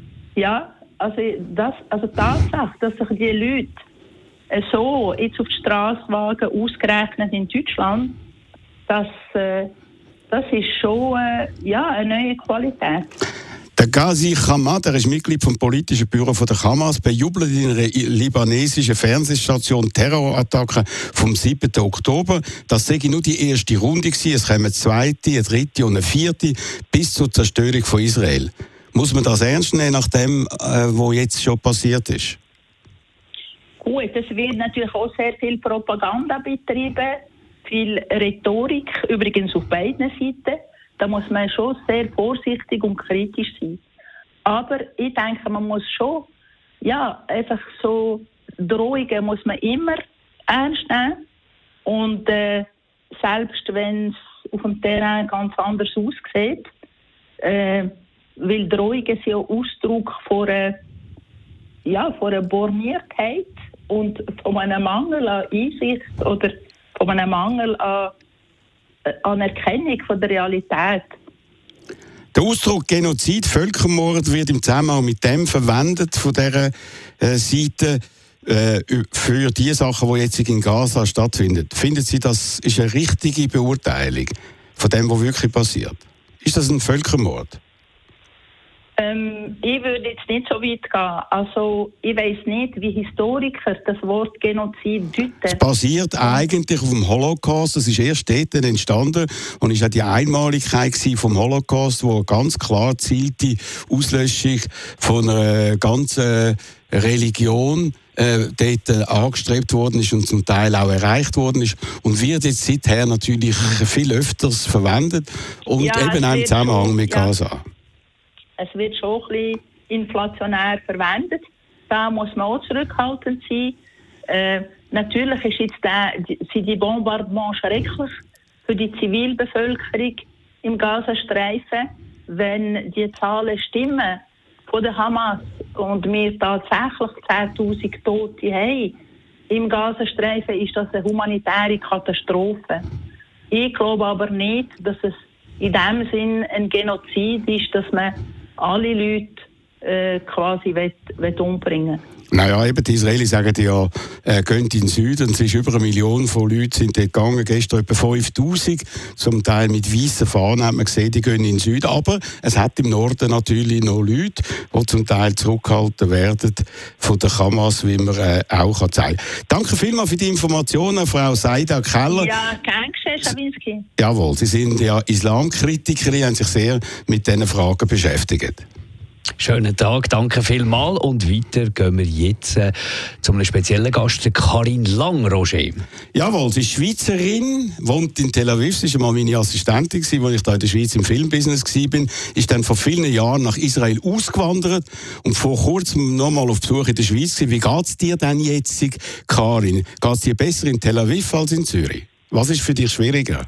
Die Tatsache, dass sich die Leute so jetzt auf die Straße wagen, ausgerechnet in Deutschland, das ist schon eine neue Qualität. Der Ghazi Hamad, er ist Mitglied vom politischen Büro der Hamas, bejubelt in einer libanesischen Fernsehstation Terrorattacken vom 7. Oktober. Das sei nur die erste Runde gewesen. Es kommen eine zweite, eine dritte und eine vierte bis zur Zerstörung von Israel. Muss man das ernst nehmen nach dem, was jetzt schon passiert ist? Gut, es wird natürlich auch sehr viel Propaganda betrieben, viel Rhetorik, übrigens auf beiden Seiten. Da muss man schon sehr vorsichtig und kritisch sein. Aber ich denke, man muss schon, einfach so Drohungen muss man immer ernst nehmen. Und selbst wenn es auf dem Terrain ganz anders aussieht, weil Drohungen sind ja Ausdruck von einer Borniertheit und von einem Mangel an Einsicht oder von einem Mangel an Anerkennung von der Realität. Der Ausdruck Genozid, Völkermord, wird im Zusammenhang mit dem verwendet von dieser Seite für die Sachen, die jetzt in Gaza stattfinden. Finden Sie, das ist eine richtige Beurteilung von dem, was wirklich passiert? Ist das ein Völkermord? Ich würde jetzt nicht so weit gehen. Also, ich weiss nicht, wie Historiker das Wort Genozid deuten. Es basiert eigentlich auf dem Holocaust. Das ist erst dort entstanden und ist auch die Einmaligkeit vom Holocaust, wo ganz klar zielte Auslöschung von einer ganzen Religion dort angestrebt worden ist und zum Teil auch erreicht worden ist und wird jetzt seither natürlich viel öfters verwendet und eben auch im Zusammenhang mit Gaza. Es wird schon ein bisschen inflationär verwendet. Da muss man auch zurückhaltend sein. Natürlich sind die Bombardements schrecklich für die Zivilbevölkerung im Gazastreifen. Wenn die Zahlen stimmen von der Hamas und wir tatsächlich 10'000 Tote haben im Gazastreifen, ist das eine humanitäre Katastrophe. Ich glaube aber nicht, dass es in dem Sinn ein Genozid ist, dass man alle Leute quasi umbringen. Naja, eben die Israelis sagen ja, gehen in den Süden. Es ist über 1 Million von Leuten sind dort gegangen. Gestern etwa 5'000. Zum Teil mit weißen Fahnen hat man gesehen, die gehen in den Süden. Aber es hat im Norden natürlich noch Leute, die zum Teil zurückgehalten werden von der Hamas, wie man auch zeigen kann. Danke vielmals für die Informationen, Frau Saida Keller. Ja, gern geschehen, Schawinski. Jawohl, Sie sind ja Islamkritikerin, haben sich sehr mit diesen Fragen beschäftigt. Schönen Tag, danke vielmals. Und weiter gehen wir jetzt zu einem speziellen Gast, Karin Lang, Roger. Jawohl, sie ist Schweizerin, wohnt in Tel Aviv. Sie war mal meine Assistentin, als ich da in der Schweiz im Filmbusiness war. Ist dann vor vielen Jahren nach Israel ausgewandert und vor kurzem noch mal auf Besuch in der Schweiz. Wie geht es dir denn jetzt, Karin? Geht es dir besser in Tel Aviv als in Zürich? Was ist für dich schwieriger?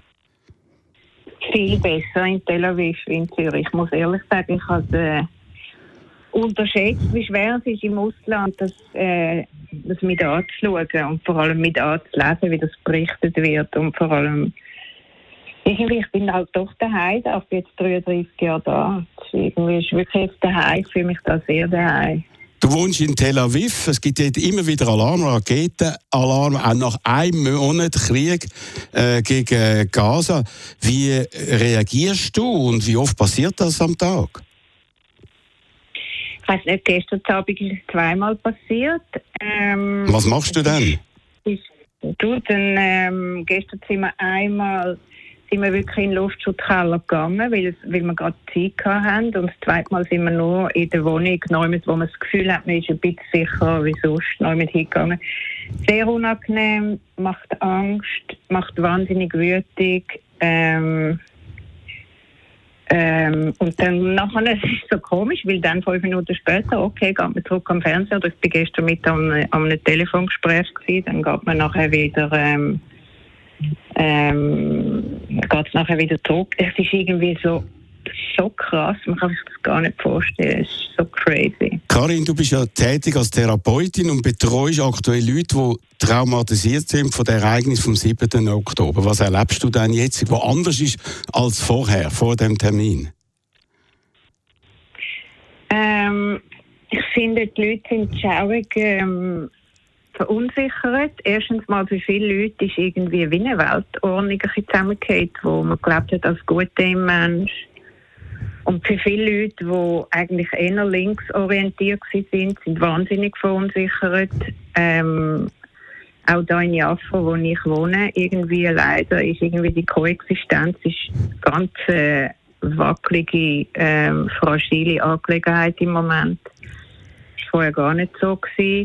Viel besser in Tel Aviv wie in Zürich. Ich muss ehrlich sagen, ich habe unterschätzt, wie schwer es ist im Ausland, das mit anzuschauen und vor allem mit anzulesen, wie das berichtet wird und vor allem ich bin halt doch daheim, ich bin jetzt 33 Jahre da. Irgendwie ist wirklich daheim, ich fühle mich da sehr daheim. Du wohnst in Tel Aviv, es gibt jetzt immer wieder Alarm, Raketenalarm, auch nach einem Monat Krieg gegen Gaza. Wie reagierst du und wie oft passiert das am Tag? Ich weiss nicht, gestern Abend ist es 2-mal passiert. Was machst du denn? Gestern sind wir wirklich in den Luftschutzkeller gegangen, weil wir gerade Zeit hatten. Und das zweite Mal sind wir nur in der Wohnung, wo man das Gefühl hat, man ist ein bisschen sicher wie sonst hingegangen. Sehr unangenehm, macht Angst, macht wahnsinnig wütig. Und dann nachher ist es so komisch, weil dann 5 Minuten später, okay, geht man zurück am Fernseher. Ich war gestern mit an einem Telefongespräch gewesen, dann geht man nachher wieder geht es nachher wieder zurück. Es ist irgendwie so so krass, man kann sich das gar nicht vorstellen, es ist so crazy. Karin, du bist ja tätig als Therapeutin und betreust aktuell Leute, die traumatisiert sind von dem Ereignis vom 7. Oktober. Was erlebst du denn jetzt, was anders ist als vorher, vor dem Termin? Ich finde, die Leute sind schaurig verunsichert. Erstens mal, für viele Leute ist irgendwie wie eine Weltordnung zusammengefallen, wo man glaubt hat, als guter Mensch. Und für viele Leute, die eigentlich eher linksorientiert sind wahnsinnig verunsichert. Auch hier in Jaffa, wo ich wohne, irgendwie leider ist irgendwie die Koexistenz ist ganz wackelige, fragile Angelegenheit im Moment. Das war vorher gar nicht so gewesen.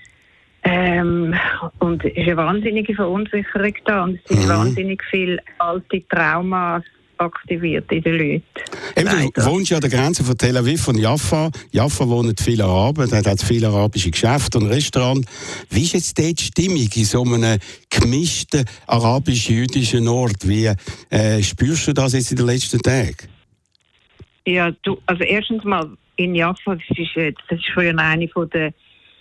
Und es ist eine wahnsinnige Verunsicherung da und es sind wahnsinnig viele alte Traumas aktiviert in den Leuten. Eben, du wohnst ja an der Grenze von Tel Aviv und Jaffa. Jaffa wohnen viele Araber, dort hat es viele arabische Geschäfte und Restaurants. Wie ist jetzt dort die Stimmung in so einem gemischten arabisch-jüdischen Ort? Wie spürst du das jetzt in den letzten Tagen? Ja, also erstens mal in Jaffa, das ist früher eine von der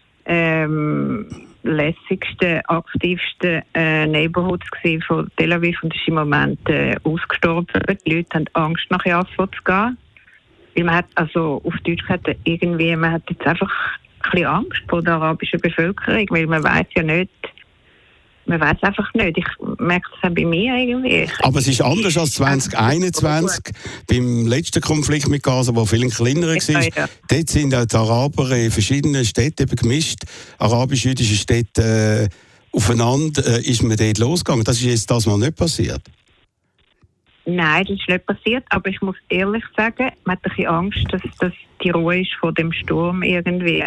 lässigsten, aktivsten Neighborhoods von Tel Aviv und ist im Moment ausgestorben. Die Leute haben Angst, nach Jaffa zu gehen. Weil man hat, also auf Deutsch gesagt, irgendwie, man hat jetzt einfach ein bisschen Angst vor der arabischen Bevölkerung, weil man weiß ja nicht, man weiß einfach nicht. Ich merke das auch bei mir irgendwie. Aber es ist anders als 2021, beim letzten Konflikt mit Gaza, der viel kleiner war. Ja. Dort sind auch die Araber in verschiedenen Städten eben gemischt, arabisch-jüdische Städte aufeinander, ist man dort losgegangen. Das ist jetzt das mal nicht passiert. Nein, das ist nicht passiert, aber ich muss ehrlich sagen, man hat ein bisschen Angst, dass die Ruhe ist vor dem Sturm irgendwie.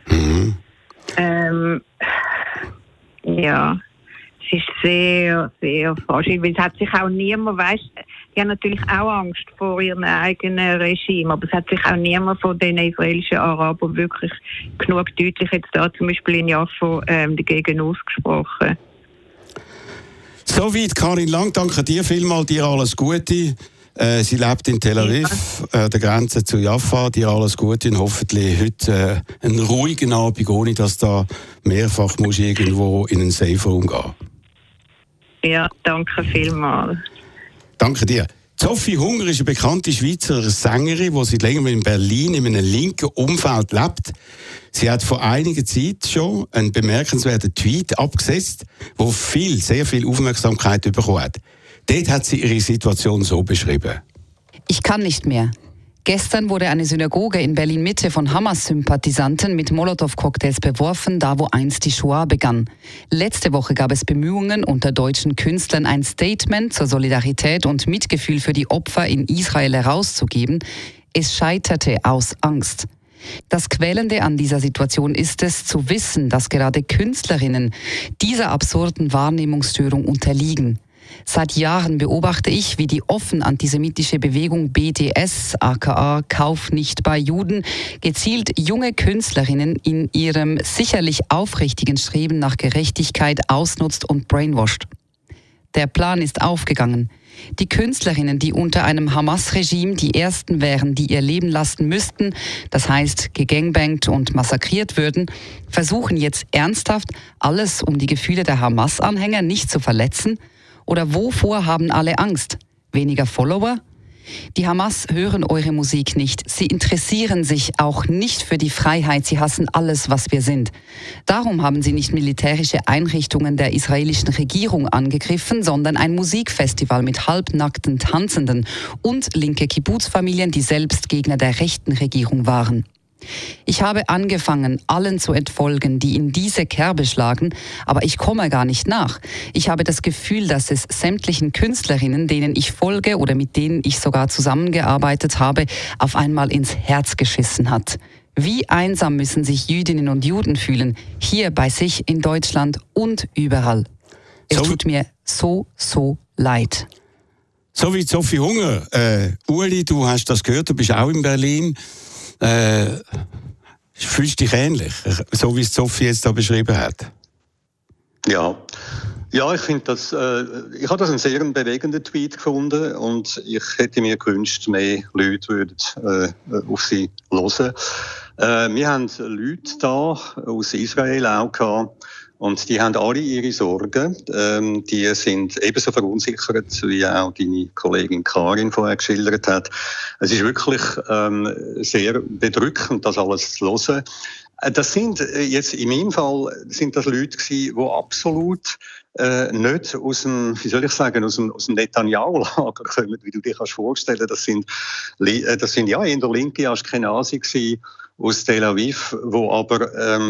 Ja. Es ist sehr, sehr fragil, weil es hat sich auch niemand, die haben natürlich auch Angst vor ihrem eigenen Regime, aber es hat sich auch niemand von den israelischen Arabern wirklich genug deutlich jetzt da zum Beispiel in Jaffa dagegen ausgesprochen. Soweit Karin Lang, danke dir vielmals, dir alles Gute. Sie lebt in Tel Aviv, der Grenze zu Jaffa. Dir alles Gute und hoffentlich heute einen ruhigen Abend, ohne dass da mehrfach muss irgendwo in einen Safe Room gehen. Ja, danke vielmals. Danke dir. Sophie Hunger ist eine bekannte Schweizer Sängerin, die seit längerem in Berlin in einem linken Umfeld lebt. Sie hat vor einiger Zeit schon einen bemerkenswerten Tweet abgesetzt, der sehr viel Aufmerksamkeit bekommen hat. Dort hat sie ihre Situation so beschrieben. Ich kann nicht mehr. Gestern wurde eine Synagoge in Berlin-Mitte von Hamas-Sympathisanten mit Molotow-Cocktails beworfen, da wo einst die Shoah begann. Letzte Woche gab es Bemühungen unter deutschen Künstlern, ein Statement zur Solidarität und Mitgefühl für die Opfer in Israel herauszugeben. Es scheiterte aus Angst. Das Quälende an dieser Situation ist es, zu wissen, dass gerade Künstlerinnen dieser absurden Wahrnehmungsstörung unterliegen. Seit Jahren beobachte ich, wie die offen antisemitische Bewegung BDS, aka Kauf nicht bei Juden, gezielt junge Künstlerinnen in ihrem sicherlich aufrichtigen Streben nach Gerechtigkeit ausnutzt und brainwasht. Der Plan ist aufgegangen. Die Künstlerinnen, die unter einem Hamas-Regime die ersten wären, die ihr Leben lassen müssten, das heißt gegangbangt und massakriert würden, versuchen jetzt ernsthaft, alles um die Gefühle der Hamas-Anhänger nicht zu verletzen. Oder wovor haben alle Angst? Weniger Follower? Die Hamas hören eure Musik nicht. Sie interessieren sich auch nicht für die Freiheit. Sie hassen alles, was wir sind. Darum haben sie nicht militärische Einrichtungen der israelischen Regierung angegriffen, sondern ein Musikfestival mit halbnackten Tanzenden und linke Kibbutz-Familien, die selbst Gegner der rechten Regierung waren. Ich habe angefangen, allen zu entfolgen, die in diese Kerbe schlagen, aber ich komme gar nicht nach. Ich habe das Gefühl, dass es sämtlichen Künstlerinnen, denen ich folge oder mit denen ich sogar zusammengearbeitet habe, auf einmal ins Herz geschissen hat. Wie einsam müssen sich Jüdinnen und Juden fühlen, hier bei sich in Deutschland und überall. Es tut mir so leid. So wie Sophie Hunger. Uli, du hast das gehört, du bist auch in Berlin. Fühlst du dich ähnlich, so wie es Sophie jetzt da beschrieben hat? Ja, Ja, ich finde das, ich habe das einen sehr bewegenden Tweet gefunden und ich hätte mir gewünscht, mehr Leute würden auf sie hören. Wir haben Leute da aus Israel auch gehabt und die haben alle ihre Sorgen. Die sind ebenso verunsichert, wie auch deine Kollegin Karin vorher geschildert hat. Es ist wirklich sehr bedrückend, das alles zu hören. Das sind jetzt in meinem Fall sind das Leute gewesen, die absolut nicht aus dem, wie soll ich sagen, aus dem Netanyahu-Lager kommen, wie du dir kannst vorstellen. Das sind ja eher linke Aschkenazi gewesen aus Tel Aviv, wo aber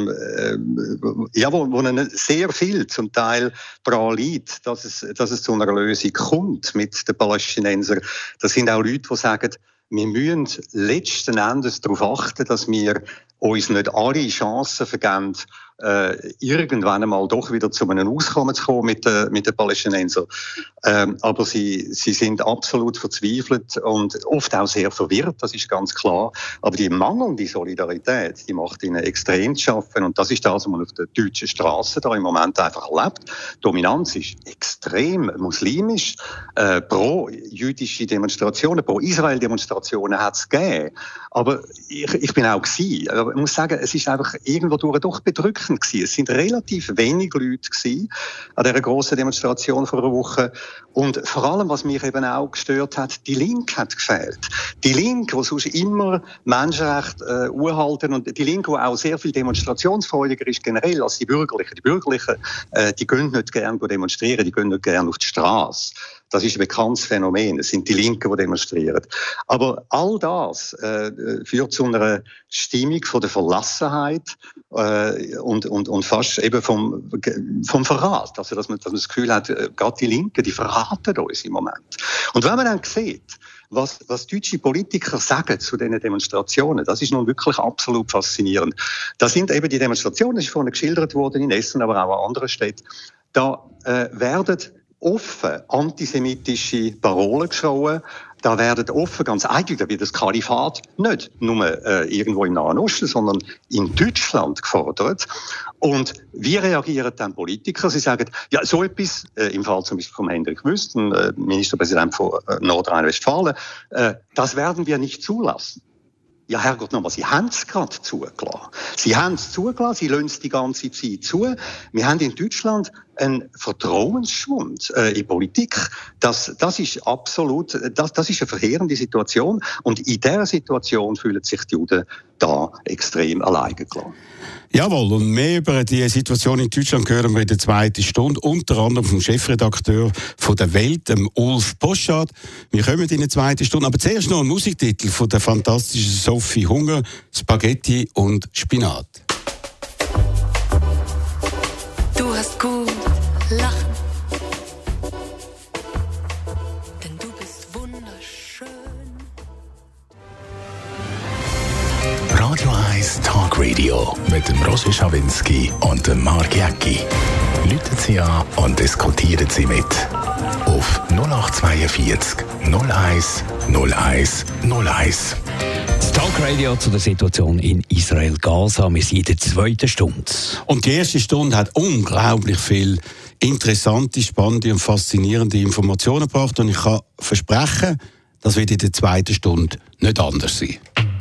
wo ihnen sehr viel zum Teil daran liegt, dass es zu einer Lösung kommt mit den Palästinensern. Das sind auch Leute, die sagen, wir müssen letzten Endes darauf achten, dass wir uns nicht alle Chancen vergeben, irgendwann einmal doch wieder zu einem Auskommen zu kommen mit den Palästinensern. Aber sie sind absolut verzweifelt und oft auch sehr verwirrt, das ist ganz klar. Aber die mangelnde Solidarität, die macht ihnen extrem zu schaffen. Und das ist das, was man auf der deutschen Straße da im Moment einfach erlebt. Die Dominanz ist extrem muslimisch. Pro-jüdische Demonstrationen, pro-Israel-Demonstrationen hat es gegeben. Aber ich bin auch gewesen. Aber ich muss sagen, es ist einfach irgendwo durch doch bedrückend gewesen. Es sind relativ wenig Leute gewesen an dieser grossen Demonstration vor einer Woche. Und vor allem, was mich eben auch gestört hat, die Linke hat gefehlt. Die Linke, die sonst immer Menschenrechte urhalten und die Linke, die auch sehr viel demonstrationsfreudiger ist generell als die Bürgerlichen. Die Bürgerlichen, die können nicht gerne demonstrieren, die gehen nicht gerne auf die Straße. Das ist ein bekanntes Phänomen. Es sind die Linken, die demonstrieren. Aber all das führt zu einer Stimmung von der Verlassenheit und fast eben vom Verrat. Also, dass man das Gefühl hat, gerade die Linken, die verraten uns im Moment. Und wenn man dann sieht, was deutsche Politiker sagen zu diesen Demonstrationen, das ist nun wirklich absolut faszinierend. Das sind eben die Demonstrationen, das ist vorhin geschildert worden in Essen, aber auch an anderen Städten. Da werden offen antisemitische Parolen geschrien. Da werden offen, ganz eigentlich, da wird das Kalifat nicht nur irgendwo im Nahen Osten, sondern in Deutschland gefordert. Und wie reagieren dann Politiker? Sie sagen, ja, so etwas, im Fall zum Beispiel von Hendrik Wüst, Ministerpräsident von Nordrhein-Westfalen, das werden wir nicht zulassen. Ja, Herrgott nochmal, Sie haben es gerade zugelassen. Sie haben es zugelassen, Sie lassen es die ganze Zeit zu. Wir haben in Deutschland einen Vertrauensschwund in Politik. Das ist absolut, das ist eine verheerende Situation. Und in dieser Situation fühlen sich die Juden da extrem alleine gelassen. Jawohl, und mehr über die Situation in Deutschland hören wir in der zweiten Stunde, unter anderem vom Chefredakteur von der Welt, dem Ulf Poschardt. Wir kommen in der zweiten Stunde, aber zuerst noch ein Musiktitel von der fantastischen Sophie Hunger, Spaghetti und Spinat. Du hast gut lachen, denn du bist wunderschön. Radio 1 Talk Radio mit dem Roger Schawinski und dem Mark Jäcki. Rufen Sie an und diskutieren Sie mit. Auf 0842 01 01 01. Das Talkradio zu der Situation in Israel-Gaza. Wir sind in der zweiten Stunde. Und die erste Stunde hat unglaublich viel interessante, spannende und faszinierende Informationen gebracht. Und ich kann versprechen, das wird in der zweiten Stunde nicht anders sein.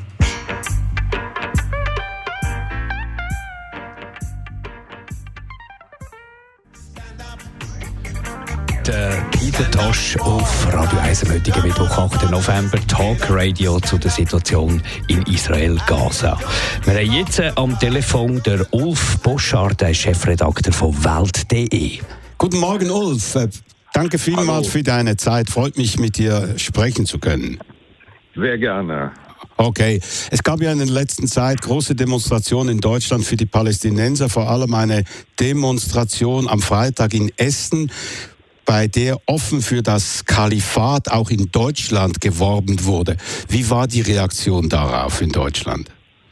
Peter Tosh auf Radio 1 am heutigen Mittwoch, 8. November, Talk Radio zu der Situation in Israel-Gaza. Wir haben jetzt am Telefon der Ulf Poschardt, der Chefredakteur von Welt.de. Guten Morgen, Ulf. Danke vielmals für deine Zeit. Freut mich, mit dir sprechen zu können. Sehr gerne. Okay. Es gab ja in der letzten Zeit große Demonstrationen in Deutschland für die Palästinenser, vor allem eine Demonstration am Freitag in Essen, bei der offen für das Kalifat auch in Deutschland geworben wurde. Wie war die Reaktion darauf in Deutschland?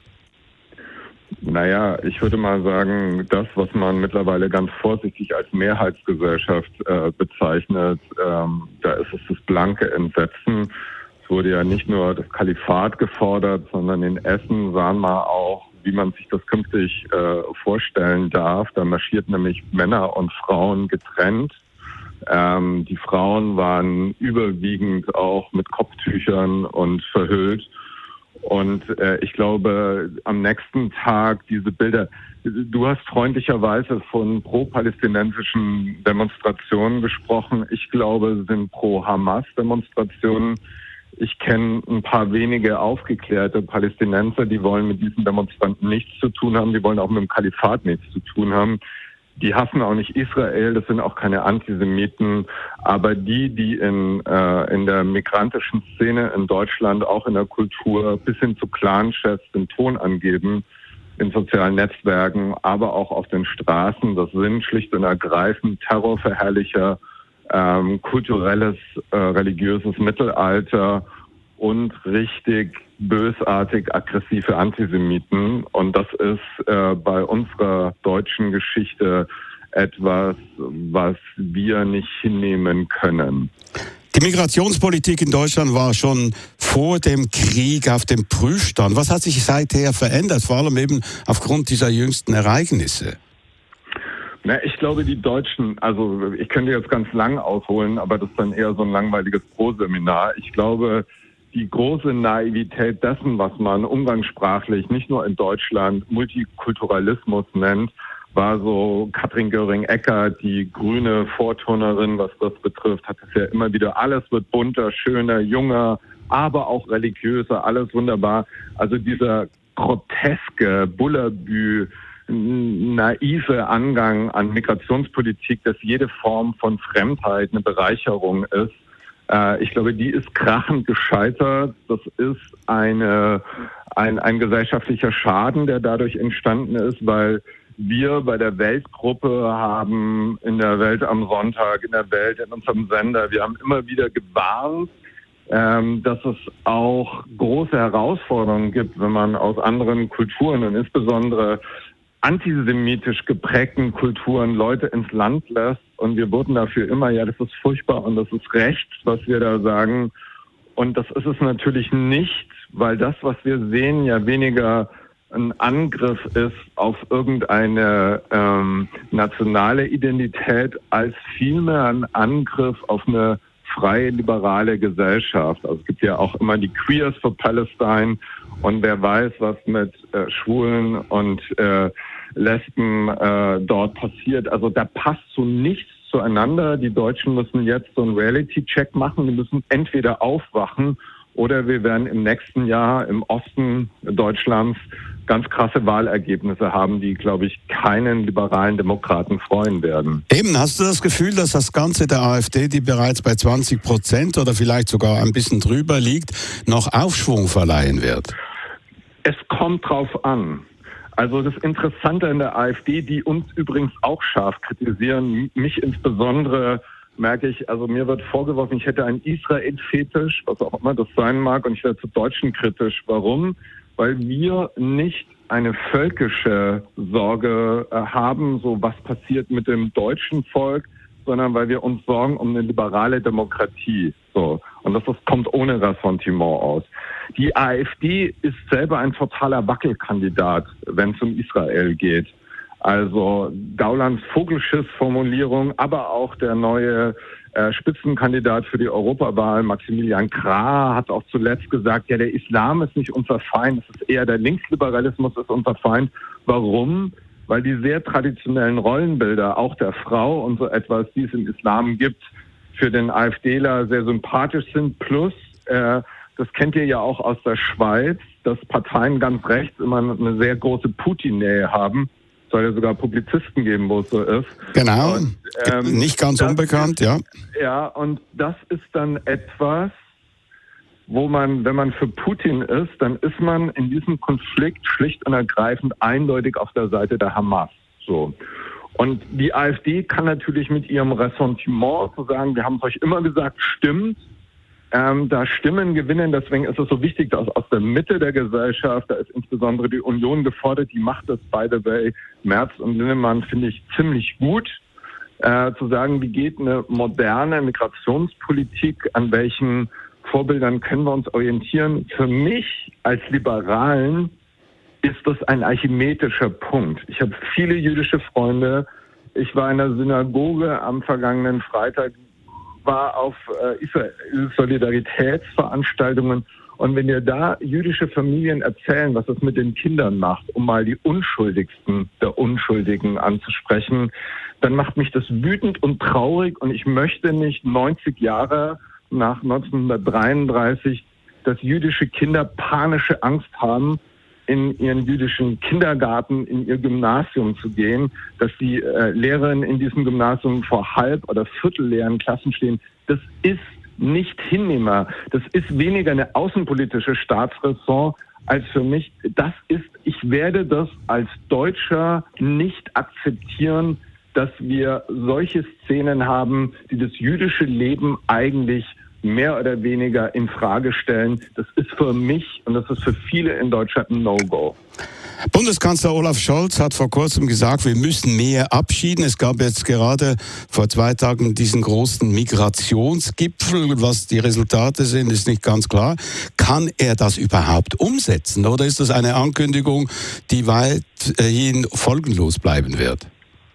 Naja, ich würde mal sagen, das, was man mittlerweile ganz vorsichtig als Mehrheitsgesellschaft bezeichnet, da ist es das blanke Entsetzen. Es wurde ja nicht nur das Kalifat gefordert, sondern in Essen sahen wir auch, wie man sich das künftig vorstellen darf. Da marschiert nämlich Männer und Frauen getrennt. Die Frauen waren überwiegend auch mit Kopftüchern und verhüllt. Und ich glaube, am nächsten Tag diese Bilder, du hast freundlicherweise von pro-palästinensischen Demonstrationen gesprochen. Ich glaube, es sind pro-Hamas-Demonstrationen. Ich kenne ein paar wenige aufgeklärte Palästinenser, die wollen mit diesen Demonstranten nichts zu tun haben, die wollen auch mit dem Kalifat nichts zu tun haben. Die hassen auch nicht Israel, das sind auch keine Antisemiten, aber die in der migrantischen Szene in Deutschland, auch in der Kultur, bis hin zu Clanchefs den Ton angeben, in sozialen Netzwerken, aber auch auf den Straßen, das sind schlicht und ergreifend Terrorverherrlicher, kulturelles, religiöses Mittelalter und richtig bösartig aggressive Antisemiten. Und das ist bei unserer deutschen Geschichte etwas, was wir nicht hinnehmen können. Die Migrationspolitik in Deutschland war schon vor dem Krieg auf dem Prüfstand. Was hat sich seither verändert, vor allem eben aufgrund dieser jüngsten Ereignisse? Na, ich glaube, die Deutschen, also ich könnte jetzt ganz lang ausholen, aber das ist dann eher so ein langweiliges Pro-Seminar. Ich glaube, die große Naivität dessen, was man umgangssprachlich nicht nur in Deutschland Multikulturalismus nennt, war so Katrin Göring-Eckardt, die grüne Vorturnerin, was das betrifft, hat es ja immer wieder, alles wird bunter, schöner, junger, aber auch religiöser, alles wunderbar. Also dieser groteske Bullabü, naive Angang an Migrationspolitik, dass jede Form von Fremdheit eine Bereicherung ist. Ich glaube, die ist krachend gescheitert. Das ist ein gesellschaftlicher Schaden, der dadurch entstanden ist, weil wir bei der Weltgruppe haben in der Welt am Sonntag, in der Welt, in unserem Sender, wir haben immer wieder gewarnt, dass es auch große Herausforderungen gibt, wenn man aus anderen Kulturen und insbesondere antisemitisch geprägten Kulturen Leute ins Land lässt. Und wir wurden dafür immer, ja, das ist furchtbar und das ist recht, was wir da sagen. Und das ist es natürlich nicht, weil das, was wir sehen, ja weniger ein Angriff ist auf irgendeine nationale Identität, als vielmehr ein Angriff auf eine freie, liberale Gesellschaft. Also es gibt ja auch immer die Queers for Palestine und wer weiß, was mit Schwulen und Lesben dort passiert. Also da passt so nichts zueinander. Die Deutschen müssen jetzt so einen Reality-Check machen. Die müssen entweder aufwachen oder wir werden im nächsten Jahr im Osten Deutschlands ganz krasse Wahlergebnisse haben, die, glaube ich, keinen liberalen Demokraten freuen werden. Eben, hast du das Gefühl, dass das Ganze der AfD, die bereits bei 20% oder vielleicht sogar ein bisschen drüber liegt, noch Aufschwung verleihen wird? Es kommt drauf an. Also das Interessante an der AfD, die uns übrigens auch scharf kritisieren, mich insbesondere, merke ich, also mir wird vorgeworfen, ich hätte einen Israel-Fetisch, was auch immer das sein mag, und ich werde zu Deutschen kritisch. Warum? Weil wir nicht eine völkische Sorge haben, so was passiert mit dem deutschen Volk, sondern weil wir uns sorgen um eine liberale Demokratie. So. Und das kommt ohne Ressentiment aus. Die AfD ist selber ein totaler Wackelkandidat, wenn es um Israel geht. Also Gaulands Vogelschiss-Formulierung, aber auch der neue Spitzenkandidat für die Europawahl, Maximilian Krah, hat auch zuletzt gesagt, ja, der Islam ist nicht unser Feind, es ist eher der Linksliberalismus ist unser Feind. Warum? Weil die sehr traditionellen Rollenbilder, auch der Frau und so etwas, die es im Islam gibt, für den AfDler sehr sympathisch sind. Plus, das kennt ihr ja auch aus der Schweiz, dass Parteien ganz rechts immer eine sehr große Putin-Nähe haben. Soll ja sogar Publizisten geben, wo es so ist. Genau, und, nicht ganz unbekannt, ja. Ja, und das ist dann etwas, wo man, wenn man für Putin ist, dann ist man in diesem Konflikt schlicht und ergreifend eindeutig auf der Seite der Hamas. So. Und die AfD kann natürlich mit ihrem Ressentiment zu sagen, wir haben es euch immer gesagt, stimmt, da Stimmen gewinnen, deswegen ist es so wichtig, dass aus der Mitte der Gesellschaft, da ist insbesondere die Union gefordert, die macht das, by the way, Merz und Linnemann finde ich ziemlich gut, zu sagen, wie geht eine moderne Migrationspolitik, an welchen Vorbildern können wir uns orientieren. Für mich als Liberalen ist das ein archimetischer Punkt. Ich habe viele jüdische Freunde. Ich war in der Synagoge am vergangenen Freitag, war auf Solidaritätsveranstaltungen. Und wenn dir da jüdische Familien erzählen, was das mit den Kindern macht, um mal die Unschuldigsten der Unschuldigen anzusprechen, dann macht mich das wütend und traurig. Und ich möchte nicht 90 Jahre nach 1933, dass jüdische Kinder panische Angst haben, in ihren jüdischen Kindergarten, in ihr Gymnasium zu gehen, dass die Lehrerinnen in diesem Gymnasium vor halb- oder viertelleeren Klassen stehen. Das ist nicht hinnehmbar. Das ist weniger eine außenpolitische Staatsräson als für mich. Ich werde das als Deutscher nicht akzeptieren, dass wir solche Szenen haben, die das jüdische Leben eigentlich mehr oder weniger in Frage stellen. Das ist für mich und das ist für viele in Deutschland ein No-Go. Bundeskanzler Olaf Scholz hat vor kurzem gesagt, wir müssen mehr abschieden. Es gab jetzt gerade vor 2 Tagen diesen großen Migrationsgipfel. Was die Resultate sind, ist nicht ganz klar. Kann er das überhaupt umsetzen? Oder ist das eine Ankündigung, die weiterhin folgenlos bleiben wird?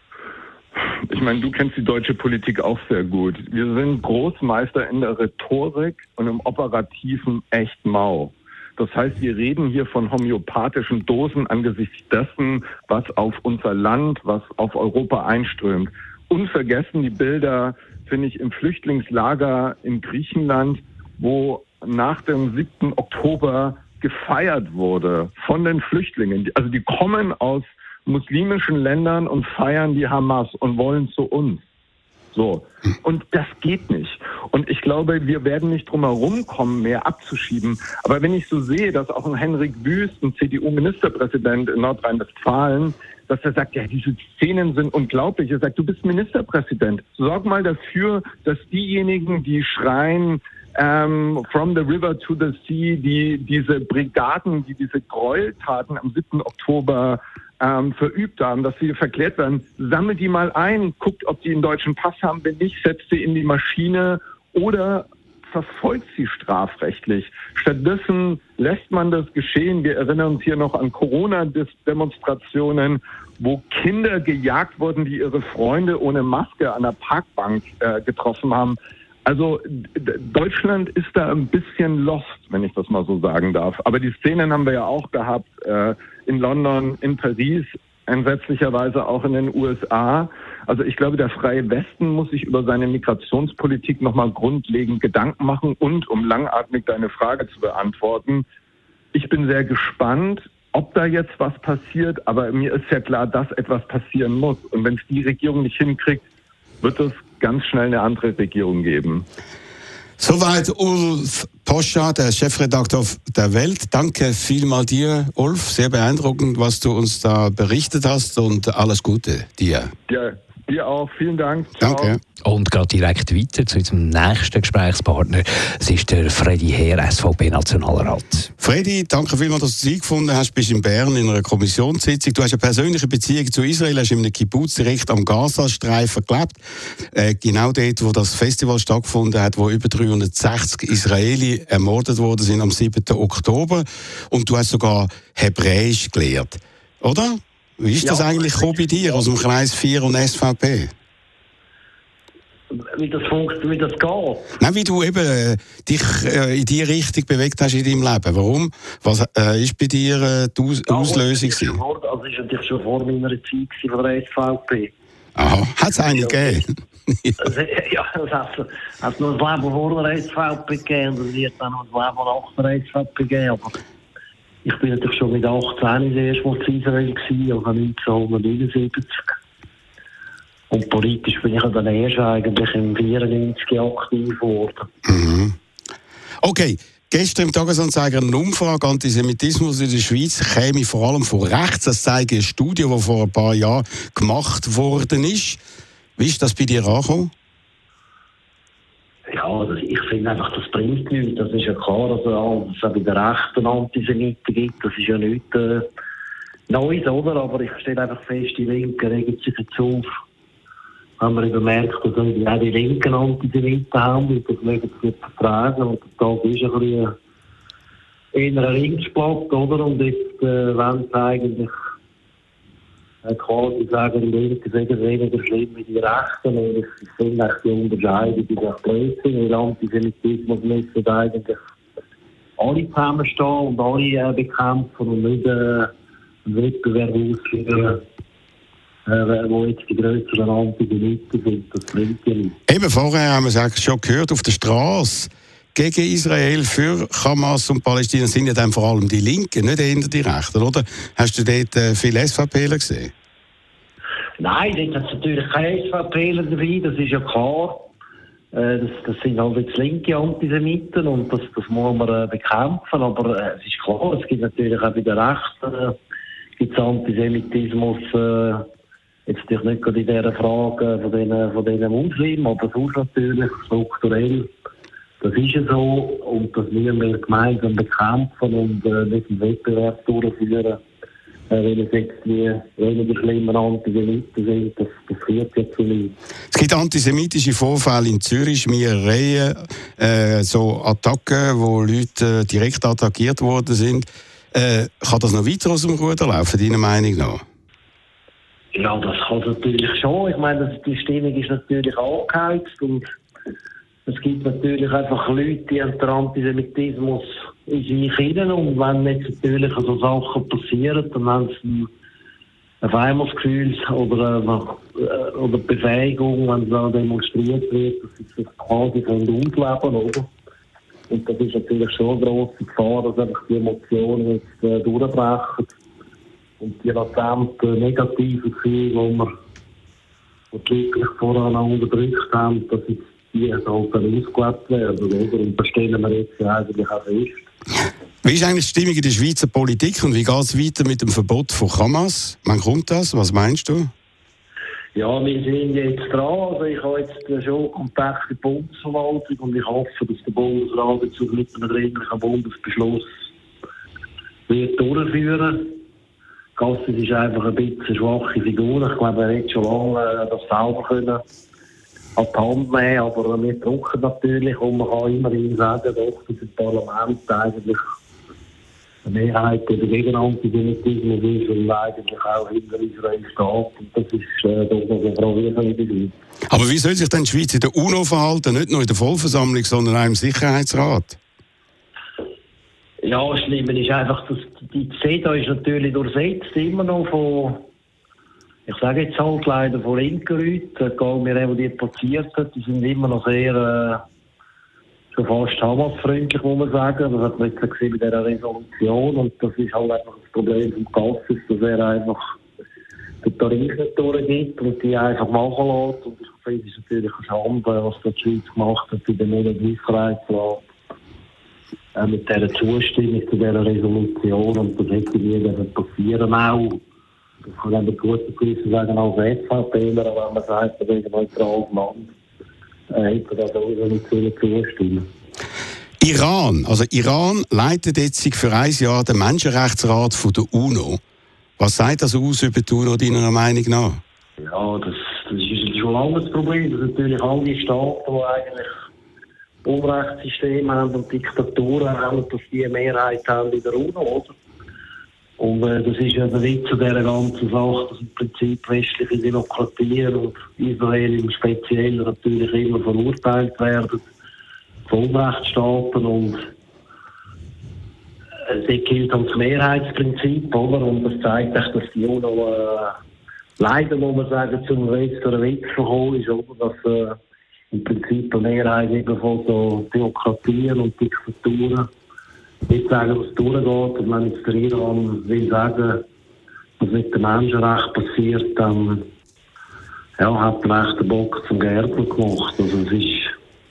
Ich meine, du kennst die deutsche Politik auch sehr gut. Wir sind Großmeister in der Rhetorik und im Operativen echt mau. Das heißt, wir reden hier von homöopathischen Dosen angesichts dessen, was auf unser Land, was auf Europa einströmt. Unvergessen die Bilder, finde ich, im Flüchtlingslager in Griechenland, wo nach dem 7. Oktober gefeiert wurde von den Flüchtlingen. Also die kommen aus muslimischen Ländern und feiern die Hamas und wollen zu uns. So. Und das geht nicht. Und ich glaube, wir werden nicht drum herum kommen, mehr abzuschieben. Aber wenn ich so sehe, dass auch ein Henrik Wüst, ein CDU-Ministerpräsident in Nordrhein-Westfalen, dass er sagt, ja, diese Szenen sind unglaublich. Er sagt, du bist Ministerpräsident. Sorg mal dafür, dass diejenigen, die schreien, from the river to the sea, die diese Brigaden, die diese Gräueltaten am 7. Oktober verübt haben, dass sie verklärt werden, sammelt die mal ein, guckt, ob die einen deutschen Pass haben, wenn nicht, setzt sie in die Maschine oder verfolgt sie strafrechtlich. Stattdessen lässt man das geschehen. Wir erinnern uns hier noch an Corona-Demonstrationen, wo Kinder gejagt wurden, die ihre Freunde ohne Maske an der Parkbank getroffen haben. Also Deutschland ist da ein bisschen lost, wenn ich das mal so sagen darf. Aber die Szenen haben wir ja auch gehabt in London, in Paris, entsetzlicherweise auch in den USA. Also ich glaube, der Freie Westen muss sich über seine Migrationspolitik nochmal grundlegend Gedanken machen. Und um langatmig deine Frage zu beantworten, ich bin sehr gespannt, ob da jetzt was passiert. Aber mir ist ja klar, dass etwas passieren muss. Und wenn es die Regierung nicht hinkriegt, wird es ganz schnell eine andere Regierung geben. Soweit Ulf Poschardt, der Chefredakteur der Welt. Danke vielmal dir, Ulf. Sehr beeindruckend, was du uns da berichtet hast und alles Gute dir. Ja, dir auch. Vielen Dank. Ciao. Danke. Und gerade direkt weiter zu unserem nächsten Gesprächspartner. Es ist der Freddy Heer, SVP-Nationalrat. Freddy, danke vielmals, dass du Zeit gefunden hast. Du bist in Bern in einer Kommissionssitzung. Du hast eine persönliche Beziehung zu Israel, hast in einem Kibbutz direkt am Gazastreifen gelebt. Genau dort, wo das Festival stattgefunden hat, wo über 360 Israeli ermordet worden sind am 7. Oktober. Und du hast sogar Hebräisch gelehrt, oder? Wie ist das eigentlich bei dir aus dem Kreis 4 und SVP? Wie das geht? Nein, wie du eben dich in die Richtung bewegt hast in deinem Leben. Warum? Was ist bei dir die Auslösung? Das war natürlich schon vor meiner Zeit von der SVP. Aha, hat es eine gegeben? Ja, es hat noch ein Leben vor der SVP gegeben und es wird dann noch ein Leben nach der SVP geben. Aber ich bin natürlich schon mit 18 das erste Mal in Israel gewesen, also 1979. Und politisch bin ich dann erst eigentlich im 94 aktiv geworden. Mhm. Okay, gestern im Tagesanzeiger eine Umfrage, Antisemitismus in der Schweiz käme vor allem von rechts. Das zeigt eine Studie, die vor ein paar Jahren gemacht worden ist. Wie ist das bei dir angekommen? Ja, also ich finde einfach, das bringt nichts. Das ist ja klar, dass es auch bei den Rechten Antisemiten gibt. Das ist ja nichts Neues, oder? Aber ich stelle einfach fest, die Linken regen sich jetzt auf. Haben wir bemerkt, dass auch die linken Antisemiten haben, und das mögen sie nicht vertragen. Und der Tag ist ein bisschen in einer Linksblock, oder? Und jetzt wollen sie eigentlich quasi sagen, die Linken sind weniger schlimm wie die Rechten. Und ich finde eigentlich die Unterscheidung ist echt Blödsinn, weil Antisemitismus müssen eigentlich alle zusammenstehen und alle bekämpfen und nicht einen Wettbewerb ausführen, wo jetzt die grösseren Antisemiten sind. Das bringt ja nicht. Eben vorher haben wir es schon gehört, auf der Straße gegen Israel, für Hamas und Palästina sind ja dann vor allem die Linken, nicht eher die Rechten, oder? Hast du dort viele SVPler gesehen? Nein, dort hat es natürlich keine SVPler dabei, das ist ja klar. Das sind halt jetzt linke Antisemiten und das muss man bekämpfen, aber es ist klar, es gibt natürlich auch bei den Rechten gibt's Antisemitismus, jetzt natürlich nicht gerade in dieser Frage von diesen Muslimen, aber sonst natürlich strukturell. Das ist ja so und das müssen wir gemeinsam bekämpfen und nicht einen Wettbewerb durchführen. Wenn es jetzt die weniger schlimmen Antisemiten sind, das führt ja zu nichts. Es gibt antisemitische Vorfälle in Zürich, Schmierereien, so Attacken, wo Leute direkt attackiert worden sind. Kann das noch weiter aus dem Ruder laufen, deiner Meinung nach? Ja, das kann es natürlich schon. Ich meine, die Stimmung ist natürlich angeheizt und es gibt natürlich einfach Leute, die haben den Antisemitismus in sich hinein und wenn jetzt natürlich so Sachen passieren, dann haben sie ein Weimarsgefühl oder Befähigung, wenn da demonstriert wird, dass sie sich quasi ausleben können, oder? Und das ist natürlich schon eine grosse Gefahr, dass einfach die Emotionen jetzt durchbrechen und die latenten negativen Gefühle, die wirklich vorher unterdrückt haben, dass jetzt die halt dann ausgelebt werden, oder? Und das stellen wir jetzt eigentlich auch fest. Wie ist eigentlich die Stimmung in der Schweizer Politik und wie geht es weiter mit dem Verbot von Hamas? Wann kommt das? Was meinst du? Ja, wir sind jetzt dran. Also ich habe jetzt schon Kontakt mit der Bundesverwaltung und ich hoffe, dass der Bundesrat jetzt mit einem dringlichen Bundesbeschluss wird durchführen. Gassis ist einfach ein bisschen eine schwache Figur. Ich glaube, er hätte schon lange das selber können an die Hand nehmen, aber wir drucken natürlich und man kann immerhin sagen, doch, dass im Parlament eigentlich eine Mehrheit gegen Antisemitismus ist und eigentlich auch hinter Israel steht. Und das ist doch noch eine Frage. Aber wie soll sich denn die Schweiz in der UNO verhalten, nicht nur in der Vollversammlung, sondern auch im Sicherheitsrat? Ja, das Schlimme ist einfach, dass die CEDA ist natürlich durchsetzt immer noch von, ich sage jetzt halt leider von linken Leuten, egal mir wo die passiert hat, die sind immer noch sehr schon fast Hamas-freundlich, muss man sagen. Das hat man jetzt gesehen bei dieser Resolution und das ist halt einfach das Problem vom Gassis, dass er einfach den Tarif nicht durchgibt und die einfach machen lässt. Und ich finde, es ist natürlich eine Schande, was die Schweiz gemacht hat bei dem Sicherheitsrat. Mit dieser Zustimmung zu dieser Resolution und das hätte nie passieren auch. Das kann man mit gutem Gewissen sagen, als SVPler, aber wenn man sagt, dass ein neutrales Land hätte das sowieso nicht zustimmen. Iran leitet jetzt für ein Jahr den Menschenrechtsrat von der UNO. Was sagt das aus über die UNO, deiner Meinung nach? Ja, das ist schon lange das Problem. Das sind natürlich alle Staaten, die eigentlich Unrechtssysteme haben und Diktaturen haben, dass die eine Mehrheit haben in der UNO, oder? Und das ist ja der Witz zu dieser ganzen Sache, dass im Prinzip westliche Demokratien und Israel im Speziellen natürlich immer verurteilt werden von Unrechtsstaaten und dort gilt das Mehrheitsprinzip, oder? Und das zeigt echt, dass die UNO leider, muss man sagen, zum Witz gekommen ist, oder? Dass im Prinzip eine Mehrheit eben von so Demokratien und Diktaturen nicht sagen, was durchgeht. Und wenn jetzt der Iran will sagen, was mit den Menschenrechten passiert, dann hat er echt den Bock zum Gärtner gemacht. Also es ist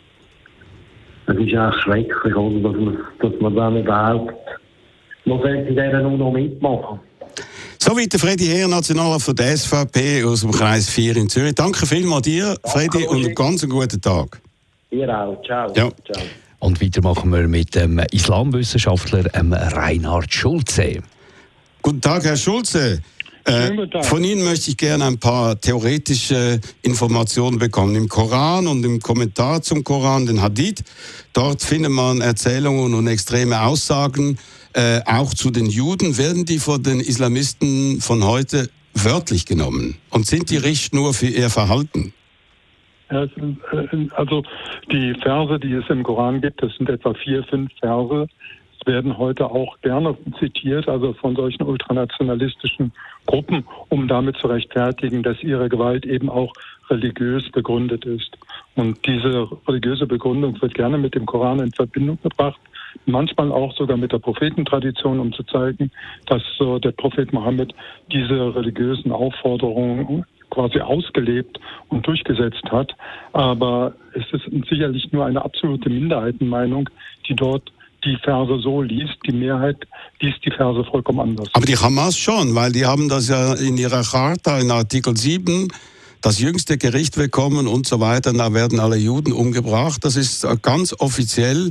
echt schrecklich, oder? Dass man dann überhaupt noch in dieser UNO mitmachen. Soweit der Fredi Herr, Nationalrat von der SVP aus dem Kreis 4 in Zürich. Danke vielmals dir, Fredi, und einen ganz guten Tag. Ihr auch. Ciao. Ja. Ciao. Und weiter machen wir mit dem Islamwissenschaftler Reinhard Schulze. Guten Tag, Herr Schulze. Von Ihnen möchte ich gerne ein paar theoretische Informationen bekommen. Im Koran und im Kommentar zum Koran, den Hadith, dort findet man Erzählungen und extreme Aussagen, auch zu den Juden. Werden die von den Islamisten von heute wörtlich genommen? Und sind die Richtschnur für ihr Verhalten? Ja, also die Verse, die es im Koran gibt, das sind etwa 4, 5 Verse, werden heute auch gerne zitiert, also von solchen ultranationalistischen Gruppen, um damit zu rechtfertigen, dass ihre Gewalt eben auch religiös begründet ist. Und diese religiöse Begründung wird gerne mit dem Koran in Verbindung gebracht, manchmal auch sogar mit der Prophetentradition, um zu zeigen, dass der Prophet Mohammed diese religiösen Aufforderungen quasi ausgelebt und durchgesetzt hat. Aber es ist sicherlich nur eine absolute Minderheitenmeinung, die dort die Verse so liest. Die Mehrheit liest die Verse vollkommen anders. Aber die Hamas schon, weil die haben das ja in ihrer Charta, in Artikel 7, das jüngste Gericht bekommen und so weiter. Da werden alle Juden umgebracht. Das ist ganz offiziell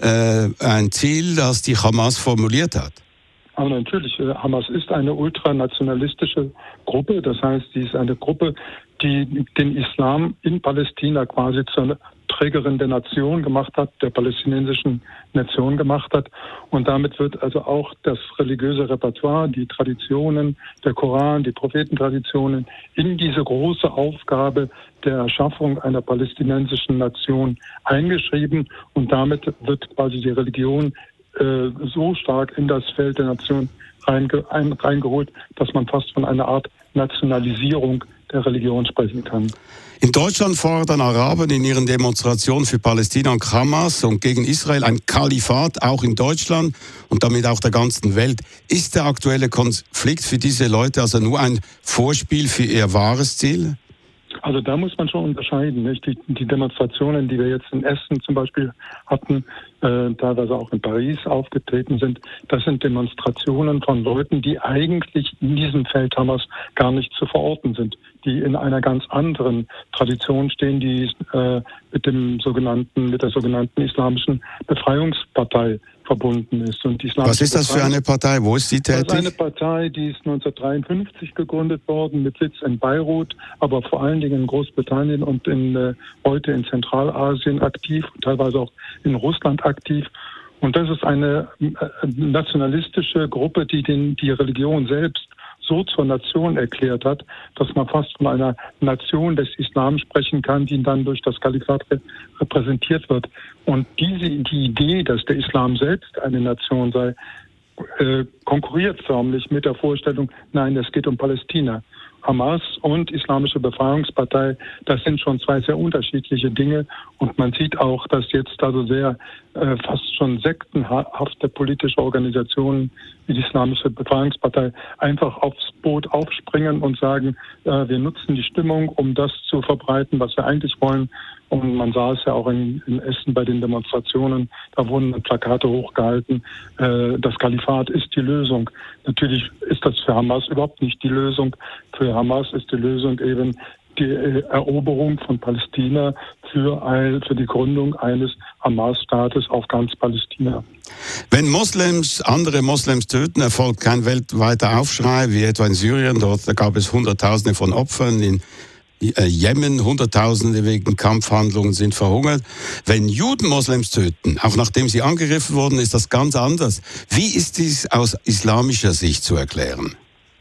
ein Ziel, das die Hamas formuliert hat. Aber natürlich, Hamas ist eine ultranationalistische Gruppe. Das heißt, sie ist eine Gruppe, die den Islam in Palästina quasi zur Trägerin der Nation gemacht hat, der palästinensischen Nation gemacht hat. Und damit wird also auch das religiöse Repertoire, die Traditionen, der Koran, die Prophetentraditionen in diese große Aufgabe der Erschaffung einer palästinensischen Nation eingeschrieben. Und damit wird quasi die Religion so stark in das Feld der Nation reingeholt, dass man fast von einer Art Nationalisierung der Religion sprechen kann. In Deutschland fordern Araber in ihren Demonstrationen für Palästina und Hamas und gegen Israel ein Kalifat, auch in Deutschland und damit auch der ganzen Welt. Ist der aktuelle Konflikt für diese Leute also nur ein Vorspiel für ihr wahres Ziel? Also da muss man schon unterscheiden. Nicht? Die Demonstrationen, die wir jetzt in Essen zum Beispiel hatten, teilweise auch in Paris aufgetreten sind, das sind Demonstrationen von Leuten, die eigentlich in diesem Feld Hamas gar nicht zu verorten sind, die in einer ganz anderen Tradition stehen, die mit der sogenannten Islamischen Befreiungspartei verbunden ist. Und was ist das für eine Partei? Wo ist sie tätig? Das ist eine Partei, die ist 1953 gegründet worden, mit Sitz in Beirut, aber vor allen Dingen in Großbritannien und heute in Zentralasien aktiv, teilweise auch in Russland aktiv. Und das ist eine nationalistische Gruppe, die die Religion selbst so zur Nation erklärt hat, dass man fast von einer Nation des Islam sprechen kann, die dann durch das Kalifat repräsentiert wird. Und die Idee, dass der Islam selbst eine Nation sei, konkurriert förmlich mit der Vorstellung, nein, es geht um Palästina. Hamas und Islamische Befreiungspartei, das sind schon zwei sehr unterschiedliche Dinge. Und man sieht auch, dass jetzt also sehr fast schon sektenhafte politische Organisationen wie die Islamische Befreiungspartei einfach aufs Boot aufspringen und sagen, wir nutzen die Stimmung, um das zu verbreiten, was wir eigentlich wollen. Und man sah es ja auch in Essen bei den Demonstrationen, da wurden Plakate hochgehalten, das Kalifat ist die Lösung. Natürlich ist das für Hamas überhaupt nicht die Lösung. Für Hamas ist die Lösung eben die Eroberung von Palästina für die Gründung eines Hamas-Staates auf ganz Palästina. Wenn Moslems andere Moslems töten, erfolgt kein weltweiter Aufschrei, wie etwa in Syrien. Dort gab es Hunderttausende von Opfern. In Jemen, Hunderttausende wegen Kampfhandlungen sind verhungert. Wenn Juden Moslems töten, auch nachdem sie angegriffen wurden, ist das ganz anders. Wie ist dies aus islamischer Sicht zu erklären?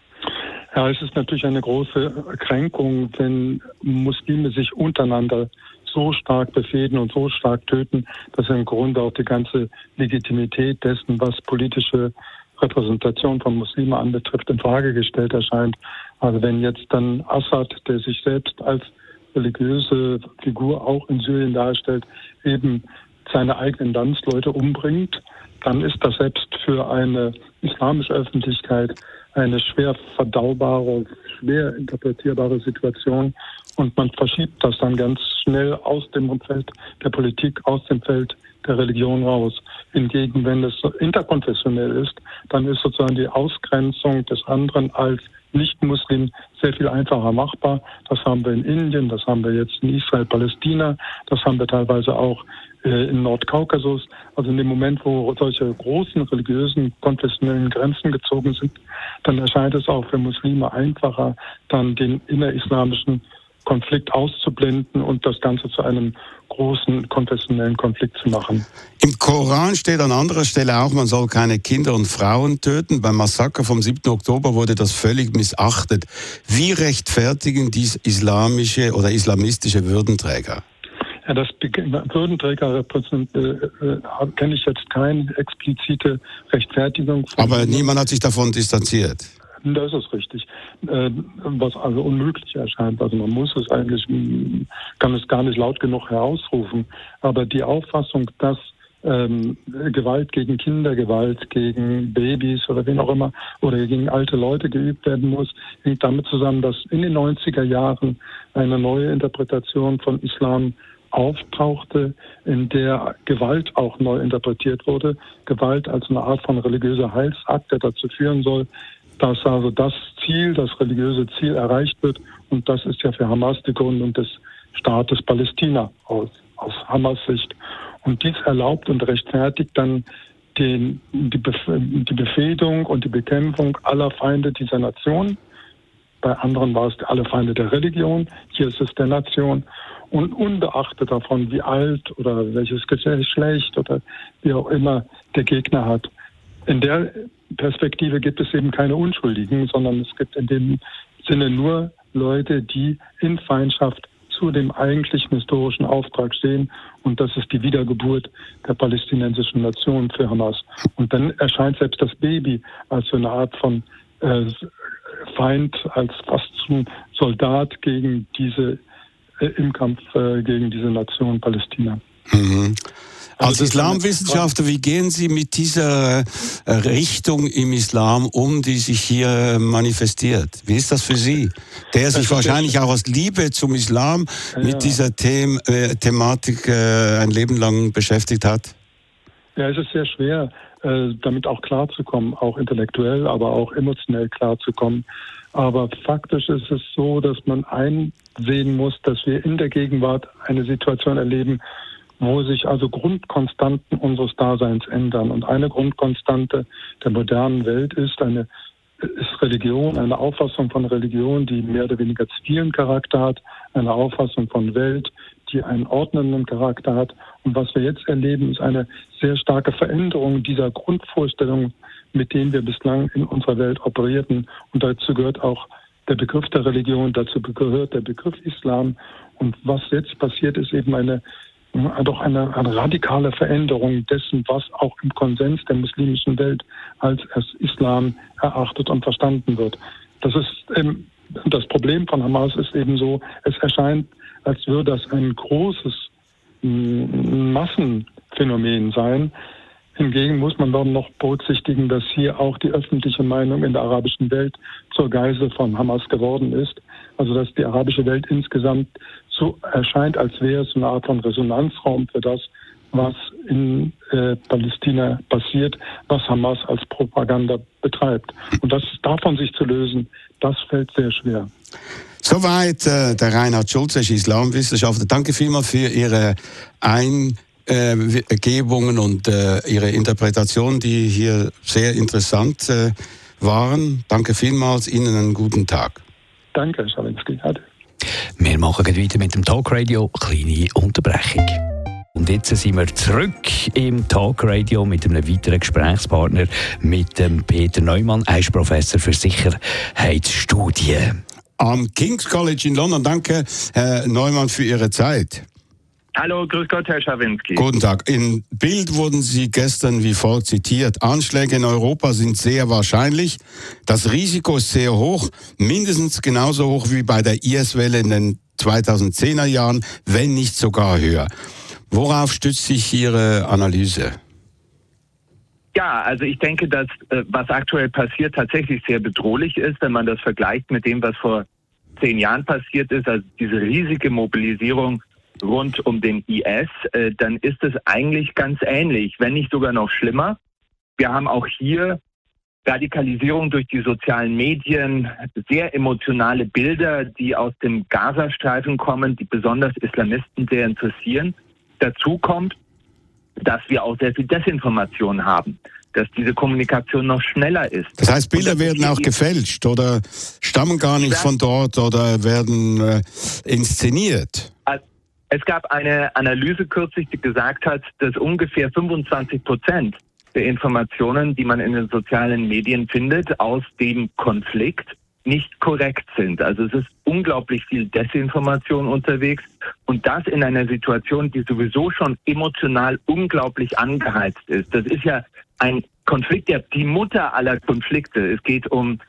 Ja, es ist natürlich eine große Kränkung, wenn Muslime sich untereinander so stark befehden und so stark töten, dass im Grunde auch die ganze Legitimität dessen, was politische Repräsentation von Muslimen anbetrifft, in Frage gestellt erscheint. Also wenn jetzt dann Assad, der sich selbst als religiöse Figur auch in Syrien darstellt, eben seine eigenen Landsleute umbringt, dann ist das selbst für eine islamische Öffentlichkeit eine schwer verdaubare, schwer interpretierbare Situation. Und man verschiebt das dann ganz schnell aus dem Feld der Politik, aus dem Feld der Religion raus. Hingegen, wenn es interkonfessionell ist, dann ist sozusagen die Ausgrenzung des anderen als Nicht-Muslim sehr viel einfacher machbar. Das haben wir in Indien, das haben wir jetzt in Israel, Palästina, das haben wir teilweise auch im Nordkaukasus. Also in dem Moment, wo solche großen religiösen, konfessionellen Grenzen gezogen sind, dann erscheint es auch für Muslime einfacher, dann den innerislamischen Konflikt auszublenden und das Ganze zu einem großen konfessionellen Konflikt zu machen. Im Koran steht an anderer Stelle auch, man soll keine Kinder und Frauen töten. Beim Massaker vom 7. Oktober wurde das völlig missachtet. Wie rechtfertigen dies islamische oder islamistische Würdenträger? Ja, das Würdenträger kenne ich jetzt keine explizite Rechtfertigung. Aber niemand hat sich davon distanziert. Das ist richtig. Was also unmöglich erscheint. Also man muss es eigentlich, kann es gar nicht laut genug herausrufen. Aber die Auffassung, dass Gewalt gegen Kinder, Gewalt gegen Babys oder wen auch immer oder gegen alte Leute geübt werden muss, hängt damit zusammen, dass in den 90er Jahren eine neue Interpretation von Islam auftauchte, in der Gewalt auch neu interpretiert wurde. Gewalt als eine Art von religiöser Heilsakt, der dazu führen soll, dass also das religiöse Ziel erreicht wird. Und das ist ja für Hamas die Gründung des Staates Palästina aus Hamas Sicht. Und dies erlaubt und rechtfertigt dann die Befehdung und die Bekämpfung aller Feinde dieser Nation. Bei anderen war es alle Feinde der Religion. Hier ist es der Nation. Und unbeachtet davon, wie alt oder welches Geschlecht oder wie auch immer der Gegner hat. In der Perspektive gibt es eben keine Unschuldigen, sondern es gibt in dem Sinne nur Leute, die in Feindschaft zu dem eigentlichen historischen Auftrag stehen. Und das ist die Wiedergeburt der palästinensischen Nation für Hamas. Und dann erscheint selbst das Baby als so eine Art von Feind, als fast zum Soldat gegen im Kampf gegen diese Nation Palästina. Mhm. Als Islamwissenschaftler, wie gehen Sie mit dieser Richtung im Islam um, die sich hier manifestiert? Wie ist das für Sie? Der sich wahrscheinlich auch aus Liebe zum Islam mit dieser Thematik ein Leben lang beschäftigt hat? Ja, es ist sehr schwer, damit auch klarzukommen, auch intellektuell, aber auch emotionell klarzukommen. Aber faktisch ist es so, dass man einsehen muss, dass wir in der Gegenwart eine Situation erleben, wo sich also Grundkonstanten unseres Daseins ändern. Und eine Grundkonstante der modernen Welt ist Religion, eine Auffassung von Religion, die mehr oder weniger zivilen Charakter hat, eine Auffassung von Welt, die einen ordnenden Charakter hat. Und was wir jetzt erleben, ist eine sehr starke Veränderung dieser Grundvorstellungen, mit denen wir bislang in unserer Welt operierten. Und dazu gehört auch der Begriff der Religion, dazu gehört der Begriff Islam. Und was jetzt passiert, ist eben eine radikale Veränderung dessen, was auch im Konsens der muslimischen Welt als Islam erachtet und verstanden wird. Das Problem von Hamas ist eben so, es erscheint, als würde das ein großes Massenphänomen sein. Hingegen muss man dann noch berücksichtigen, dass hier auch die öffentliche Meinung in der arabischen Welt zur Geisel von Hamas geworden ist. Also dass die arabische Welt insgesamt so erscheint, als wäre es eine Art von Resonanzraum für das, was in Palästina passiert, was Hamas als Propaganda betreibt. Und davon sich zu lösen, das fällt sehr schwer. Soweit der Reinhard Schulze, Islamwissenschaftler. Danke vielmals für Ihre Eingebungen und Ihre Interpretation, die hier sehr interessant waren. Danke vielmals, Ihnen einen guten Tag. Danke, Schawinski. Wir machen weiter mit dem Talkradio. Kleine Unterbrechung. Und jetzt sind wir zurück im Talkradio mit einem weiteren Gesprächspartner, mit dem Peter Neumann. Er ist Professor für Sicherheitsstudien am King's College in London. Danke, Herr Neumann, für Ihre Zeit. Hallo, grüß Gott, Herr Schawinski. Guten Tag. In Bild wurden Sie gestern wie folgt zitiert. Anschläge in Europa sind sehr wahrscheinlich. Das Risiko ist sehr hoch, mindestens genauso hoch wie bei der IS-Welle in den 2010er Jahren, wenn nicht sogar höher. Worauf stützt sich Ihre Analyse? Ja, also ich denke, dass was aktuell passiert, tatsächlich sehr bedrohlich ist, wenn man das vergleicht mit dem, was vor 10 Jahren passiert ist. Also diese riesige Mobilisierung rund um den IS, dann ist es eigentlich ganz ähnlich, wenn nicht sogar noch schlimmer. Wir haben auch hier Radikalisierung durch die sozialen Medien, sehr emotionale Bilder, die aus dem Gazastreifen kommen, die besonders Islamisten sehr interessieren. Dazu kommt, dass wir auch sehr viel Desinformation haben, dass diese Kommunikation noch schneller ist. Das heißt, Bilder werden auch gefälscht oder stammen gar nicht von dort oder werden inszeniert? Es gab eine Analyse kürzlich, die gesagt hat, dass ungefähr 25% der Informationen, die man in den sozialen Medien findet, aus dem Konflikt nicht korrekt sind. Also es ist unglaublich viel Desinformation unterwegs und das in einer Situation, die sowieso schon emotional unglaublich angeheizt ist. Das ist ja ein Konflikt, die Mutter aller Konflikte. Es geht um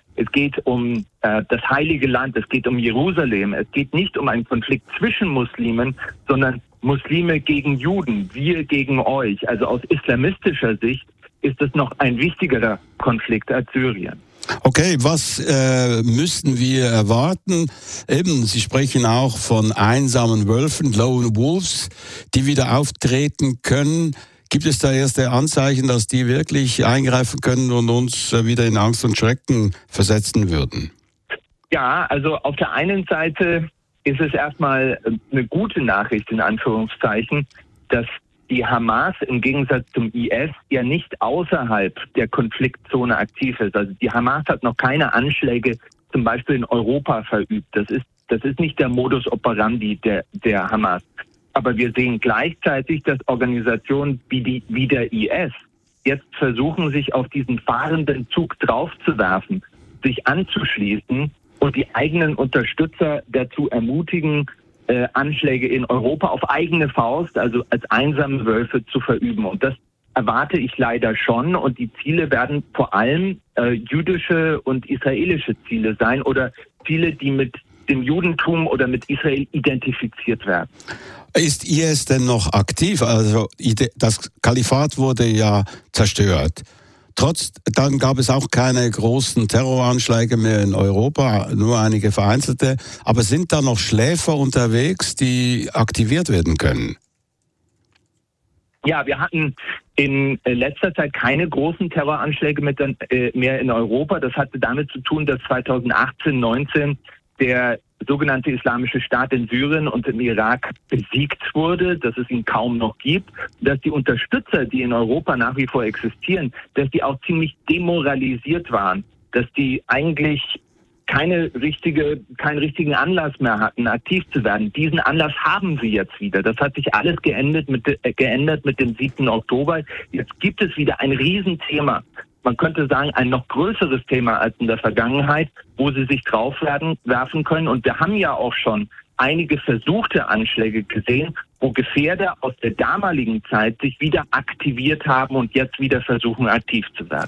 das Heilige Land, es geht um Jerusalem. Es geht nicht um einen Konflikt zwischen Muslimen, sondern Muslime gegen Juden, wir gegen euch. Also aus islamistischer Sicht ist es noch ein wichtigerer Konflikt als Syrien. Okay, was müssten wir erwarten? Eben, Sie sprechen auch von einsamen Wölfen, Lone Wolves, die wieder auftreten können. Gibt es da erste Anzeichen, dass die wirklich eingreifen können und uns wieder in Angst und Schrecken versetzen würden? Ja, also auf der einen Seite ist es erstmal eine gute Nachricht, in Anführungszeichen, dass die Hamas im Gegensatz zum IS ja nicht außerhalb der Konfliktzone aktiv ist. Also die Hamas hat noch keine Anschläge zum Beispiel in Europa verübt. Das ist nicht der Modus operandi der Hamas. Aber wir sehen gleichzeitig, dass Organisationen wie der IS jetzt versuchen, sich auf diesen fahrenden Zug draufzuwerfen, sich anzuschließen und die eigenen Unterstützer dazu ermutigen, Anschläge in Europa auf eigene Faust, also als einsame Wölfe zu verüben. Und das erwarte ich leider schon. Und die Ziele werden vor allem jüdische und israelische Ziele sein oder Ziele, die mit dem Judentum oder mit Israel identifiziert werden. Ist IS denn noch aktiv? Also das Kalifat wurde ja zerstört. Dann gab es auch keine großen Terroranschläge mehr in Europa, nur einige vereinzelte. Aber sind da noch Schläfer unterwegs, die aktiviert werden können? Ja, wir hatten in letzter Zeit keine großen Terroranschläge mehr in Europa. Das hatte damit zu tun, dass 2018, 19 der sogenannte Islamische Staat in Syrien und im Irak besiegt wurde, dass es ihn kaum noch gibt, dass die Unterstützer, die in Europa nach wie vor existieren, dass die auch ziemlich demoralisiert waren, dass die eigentlich keinen richtigen Anlass mehr hatten, aktiv zu werden. Diesen Anlass haben sie jetzt wieder. Das hat sich alles geändert mit dem 7. Oktober. Jetzt gibt es wieder ein Riesenthema. Man könnte sagen, ein noch größeres Thema als in der Vergangenheit, wo sie sich draufwerfen können. Und wir haben ja auch schon einige versuchte Anschläge gesehen, wo Gefährder aus der damaligen Zeit sich wieder aktiviert haben und jetzt wieder versuchen, aktiv zu werden.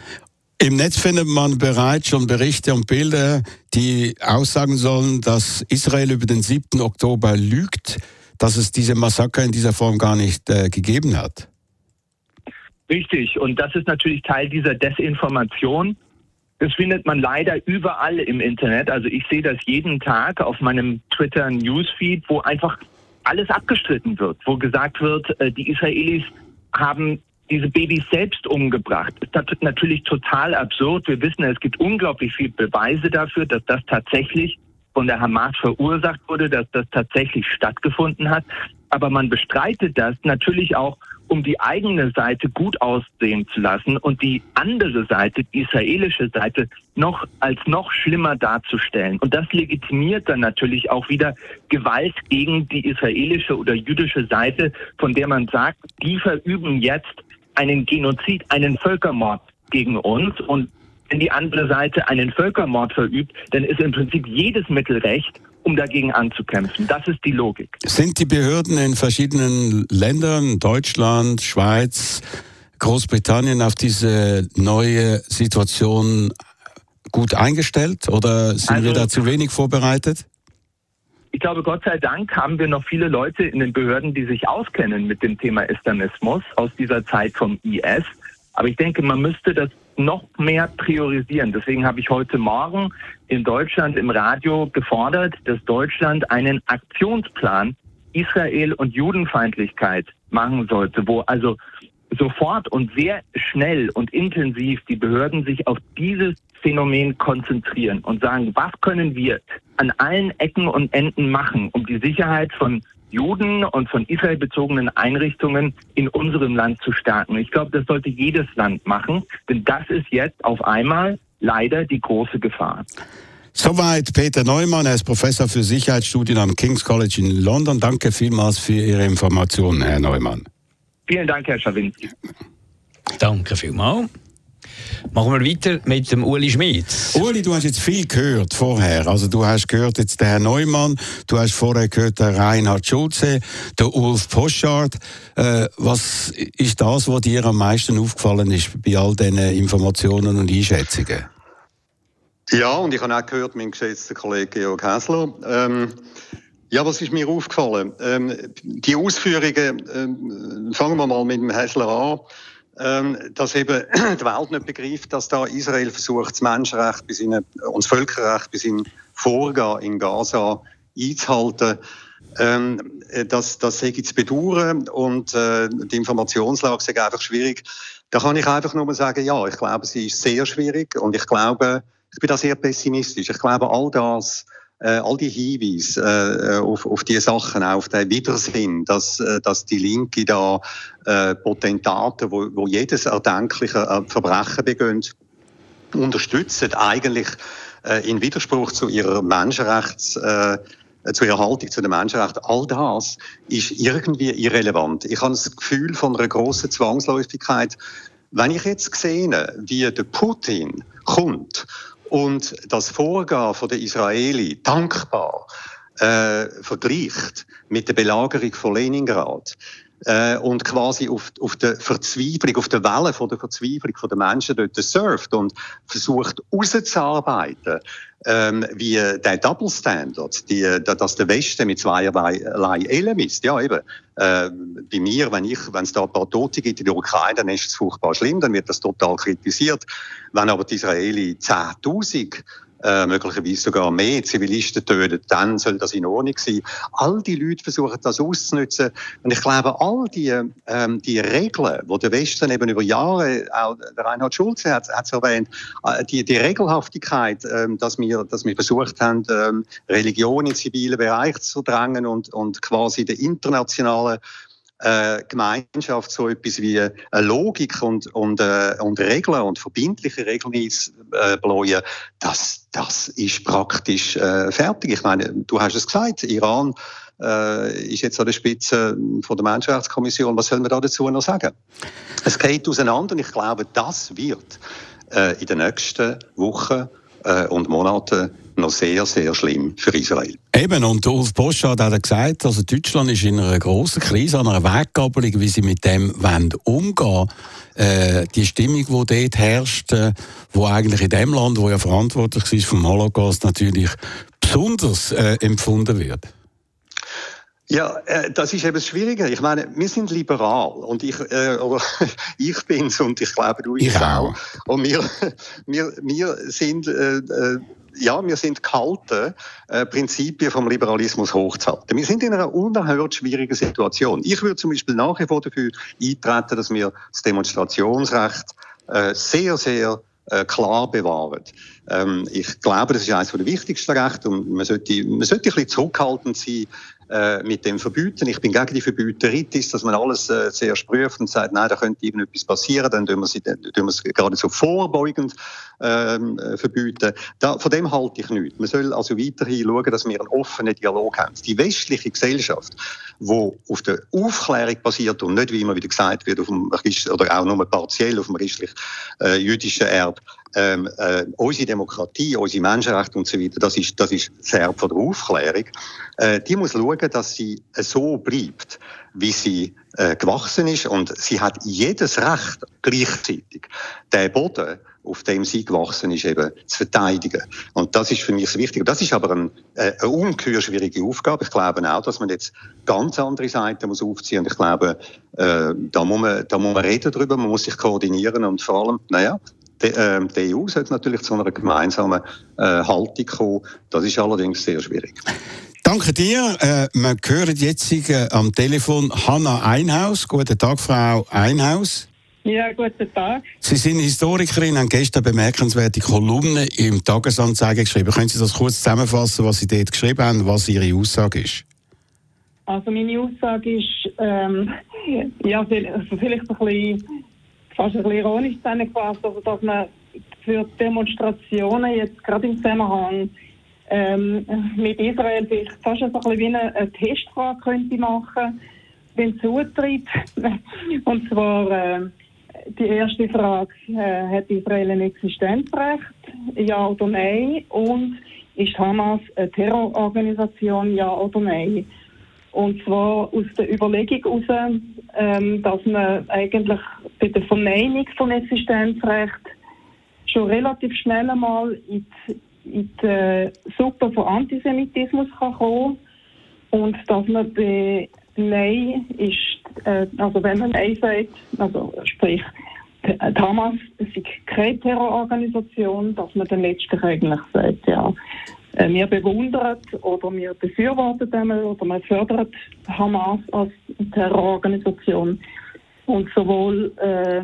Im Netz findet man bereits schon Berichte und Bilder, die aussagen sollen, dass Israel über den 7. Oktober lügt, dass es diese Massaker in dieser Form gar nicht gegeben hat. Richtig, und das ist natürlich Teil dieser Desinformation. Das findet man leider überall im Internet. Also ich sehe das jeden Tag auf meinem Twitter-Newsfeed, wo einfach alles abgestritten wird, wo gesagt wird, die Israelis haben diese Babys selbst umgebracht. Das ist natürlich total absurd. Wir wissen, es gibt unglaublich viele Beweise dafür, dass das tatsächlich von der Hamas verursacht wurde, dass das tatsächlich stattgefunden hat. Aber man bestreitet das natürlich auch, um die eigene Seite gut aussehen zu lassen und die andere Seite, die israelische Seite, noch schlimmer darzustellen. Und das legitimiert dann natürlich auch wieder Gewalt gegen die israelische oder jüdische Seite, von der man sagt, die verüben jetzt einen Genozid, einen Völkermord gegen uns. Und wenn die andere Seite einen Völkermord verübt, dann ist im Prinzip jedes Mittel recht, um dagegen anzukämpfen. Das ist die Logik. Sind die Behörden in verschiedenen Ländern, Deutschland, Schweiz, Großbritannien, auf diese neue Situation gut eingestellt oder sind wir da zu wenig vorbereitet? Ich glaube, Gott sei Dank haben wir noch viele Leute in den Behörden, die sich auskennen mit dem Thema Islamismus aus dieser Zeit vom IS. Aber ich denke, man müsste das noch mehr priorisieren. Deswegen habe ich heute Morgen in Deutschland im Radio gefordert, dass Deutschland einen Aktionsplan Israel und Judenfeindlichkeit machen sollte, wo also sofort und sehr schnell und intensiv die Behörden sich auf dieses Phänomen konzentrieren und sagen, was können wir an allen Ecken und Enden machen, um die Sicherheit von Juden und von Israel bezogenen Einrichtungen in unserem Land zu stärken. Ich glaube, das sollte jedes Land machen, denn das ist jetzt auf einmal leider die große Gefahr. Soweit Peter Neumann, er ist Professor für Sicherheitsstudien am King's College in London. Danke vielmals für Ihre Informationen, Herr Neumann. Vielen Dank, Herr Schawinski. Danke vielmals. Machen wir weiter mit dem Uli Schmid. Uli, du hast jetzt viel gehört vorher. Also du hast gehört jetzt den Herrn Neumann, du hast vorher gehört den Reinhard Schulze, den Ulf Poschardt. Was ist das, was dir am meisten aufgefallen ist bei all diesen Informationen und Einschätzungen? Ja, und ich habe auch gehört, mein geschätzter Kollege Georg Häsler. Ja, was ist mir aufgefallen? Die Ausführungen, fangen wir mal mit dem Häsler an, dass eben die Welt nicht begreift, dass da Israel versucht, das Menschenrecht und das Völkerrecht bis in Vorgehen in Gaza einzuhalten. Das sei zu bedauern und die Informationslage sei einfach schwierig. Da kann ich einfach nur sagen, ja, ich glaube, sie ist sehr schwierig und ich glaube, ich bin da sehr pessimistisch. Ich glaube, all die Hinweise auf die Sachen, auf den Widersinn, dass die Linke da Potentaten, wo jedes erdenkliche Verbrechen begehen, unterstützen, eigentlich in Widerspruch zu ihrer zu ihrer Haltung zu den Menschenrechten. All das ist irgendwie irrelevant. Ich habe das Gefühl von einer grossen Zwangsläufigkeit. Wenn ich jetzt sehe, wie der Putin kommt und das Vorgehen von der Israeli dankbar vergleicht mit der Belagerung von Leningrad und quasi auf der Verzweiflung, auf der Welle von der Verzweiflung der Menschen dort surft und versucht herauszuarbeiten, wie der Double Standard, dass der Westen mit zweierlei Ehren misst. Ja, eben. Bei mir, wenn es da ein paar Tote gibt in der Ukraine, dann ist es furchtbar schlimm, dann wird das total kritisiert. Wenn aber die Israeli 10.000 möglicherweise sogar mehr Zivilisten töten, dann soll das in Ordnung sein. All die Leute versuchen das auszunutzen. Und ich glaube, all die Regeln, die der Westen eben über Jahre, auch der Reinhard Schulze hat es erwähnt, die Regelhaftigkeit, dass wir versucht haben, Religion in zivilen Bereich zu drängen und quasi der internationalen Gemeinschaft so etwas wie eine Logik und Regeln und verbindliche Regeln einzubläuen, das ist praktisch fertig. Ich meine, du hast es gesagt, Iran ist jetzt an der Spitze von der Menschenrechtskommission. Was sollen wir da dazu noch sagen? Es geht auseinander und ich glaube, das wird in den nächsten Wochen und Monaten noch sehr, sehr schlimm für Israel. Eben, und Ulf Poschardt hat gesagt, also Deutschland ist in einer grossen Krise, an einer Weggabelung, wie sie mit dem umgehen wollen. Die Stimmung, die dort herrscht, wo eigentlich in dem Land, wo ja verantwortlich ist vom Holocaust, natürlich besonders empfunden wird. Ja, das ist eben das Schwierige. Ich meine, wir sind liberal und ich bin's und ich glaube, du bist auch. Und wir sind wir sind gehalten, Prinzipien vom Liberalismus hochzuhalten. Wir sind in einer unerhört schwierigen Situation. Ich würde zum Beispiel nach wie vor dafür eintreten, dass wir das Demonstrationsrecht sehr, sehr klar bewahren. Ich glaube, das ist eines der wichtigsten Rechte und man sollte ein bisschen zurückhaltend sein mit dem Verbieten. Ich bin gegen die Verbüteritis, dass man alles zuerst prüft und sagt, nein, da könnte eben etwas passieren, dann tun wir es geradezu vorbeugend verbieten. Von dem halte ich nichts. Man soll also weiterhin schauen, dass wir einen offenen Dialog haben. Die westliche Gesellschaft, die auf der Aufklärung basiert und nicht, wie immer wieder gesagt wird, auf dem oder auch nur partiell auf dem christlich-jüdischen Erbe, unsere Demokratie, unsere Menschenrechte und so weiter, das ist das Erbe von der Aufklärung. Die muss schauen, dass sie so bleibt, wie sie gewachsen ist und sie hat jedes Recht gleichzeitig, den Boden, auf dem sie gewachsen ist, eben zu verteidigen. Und das ist für mich wichtig. Das ist aber eine ungeheuer schwierige Aufgabe. Ich glaube auch, dass man jetzt ganz andere Seiten muss aufziehen. Und ich glaube, da muss man reden drüber, man muss sich koordinieren und vor allem, die EU sollte natürlich zu einer gemeinsamen Haltung kommen. Das ist allerdings sehr schwierig. Danke dir. Wir hören jetzt am Telefon Hanna Einhaus. Guten Tag, Frau Einhaus. Ja, guten Tag. Sie sind Historikerin, haben gestern bemerkenswerte Kolumnen im Tagesanzeiger geschrieben. Können Sie das kurz zusammenfassen, was Sie dort geschrieben haben, was Ihre Aussage ist? Also meine Aussage ist, vielleicht fast ein bisschen ironisch zusammengefasst, also dass man für Demonstrationen jetzt gerade im Zusammenhang mit Israel vielleicht fast ein bisschen wie eine Testfrage könnte machen, den Zutritt. Und zwar die erste Frage, hat Israel ein Existenzrecht? Ja oder nein? Und ist Hamas eine Terrororganisation? Ja oder nein? Und zwar aus der Überlegung heraus, dass man eigentlich bei der Verneinung von Existenzrecht schon relativ schnell einmal in die Suppe von Antisemitismus kann kommen und dass man bei Nein ist, also wenn man Nein sagt, also sprich, die Hamas ist keine Terrororganisation, dass man dann letztlich eigentlich sagt, ja, wir bewundern oder wir befürworten einmal oder wir fördern Hamas als Terrororganisation. Und sowohl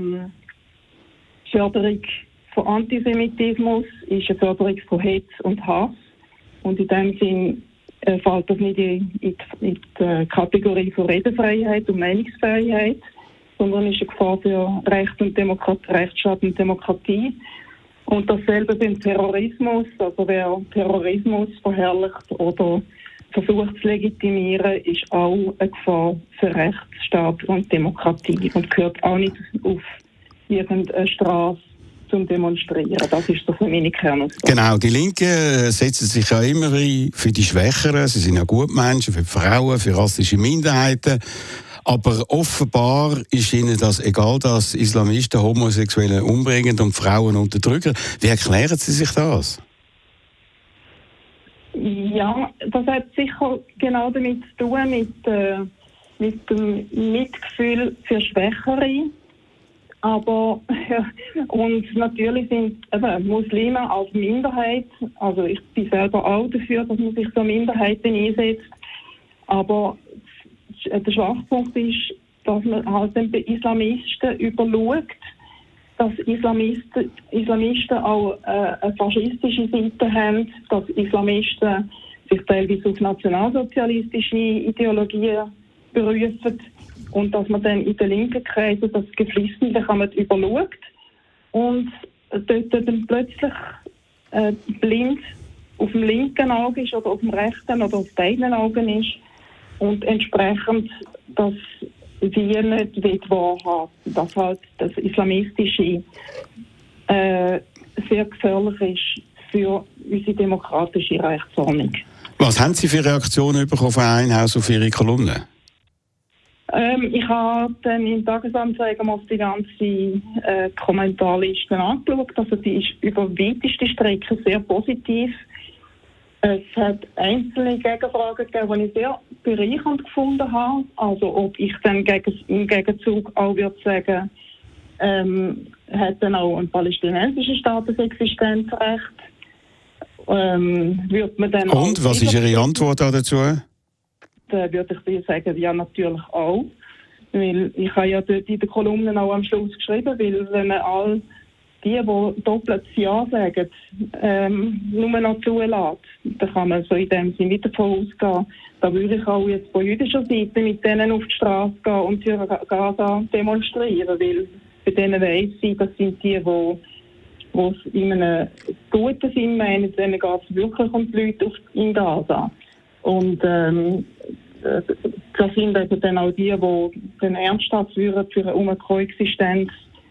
Förderung von Antisemitismus ist eine Förderung von Hetz und Hass. Und in dem Sinn fällt das nicht in die Kategorie von Redefreiheit und Meinungsfreiheit, sondern ist eine Gefahr für Recht und Rechtsstaat und Demokratie. Und dasselbe beim Terrorismus. Also wer Terrorismus verherrlicht oder versucht zu legitimieren, ist auch eine Gefahr für Rechtsstaat und Demokratie und gehört auch nicht auf irgendeine Straße zum Demonstrieren. Das ist so für meine Kernaussage. Genau, die Linken setzen sich ja immer für die Schwächeren. Sie sind ja Gutmenschen, für die Frauen, für rassische Minderheiten. Aber offenbar ist ihnen das egal, dass Islamisten Homosexuelle umbringen und Frauen unterdrücken. Wie erklären Sie sich das? Ja, das hat sicher genau damit zu tun, mit dem Mitgefühl für Schwächere. Aber und natürlich sind Muslime als Minderheit, also ich bin selber auch dafür, dass man sich für Minderheiten einsetzt, aber der Schwachpunkt ist, dass man halt bei Islamisten überschaut, dass Islamisten auch eine faschistische Seite haben, dass Islamisten sich teilweise auf nationalsozialistische Ideologien berufen und dass man dann in den linken Kreisen das Geflissene überschaut und dort dann plötzlich blind auf dem linken Auge ist oder auf dem rechten oder auf beiden Augen ist und entsprechend das wir nicht wahrhaben, dass halt das Islamistische sehr gefährlich ist für unsere demokratische Rechtsordnung. Was haben Sie für Reaktionen bekommen von Einhaus auf Ihre Kolumne? Ich habe dann im Tagesanzeiger mal die ganze Kommentarliste angeschaut. Also die ist über weiteste Strecke sehr positiv. Es hat einzelne Gegenfragen gegeben, die ich sehr bereichernd gefunden habe. Also ob ich dann im Gegenzug auch würde sagen, hat dann auch ein palästinensischer Staat ein Existenzrecht. Würde man dann und was ist Ihre Antwort dazu? Da würde ich sagen, ja, natürlich auch. Weil ich habe ja dort in den Kolumnen auch am Schluss geschrieben, weil wenn man all die doppelt Ja sagen, nur noch zulässt, dann kann man so in dem Sinne nicht davon ausgehen. Da würde ich auch jetzt von jüdischer Seite mit denen auf die Straße gehen und für Gaza demonstrieren, weil bei denen weiss ich, das sind die es in einem guten Sinn meinen, denen geht es wirklich um die Leute in Gaza. Und das sind eben dann auch die dann ernsthaft würden für eine Koexistenz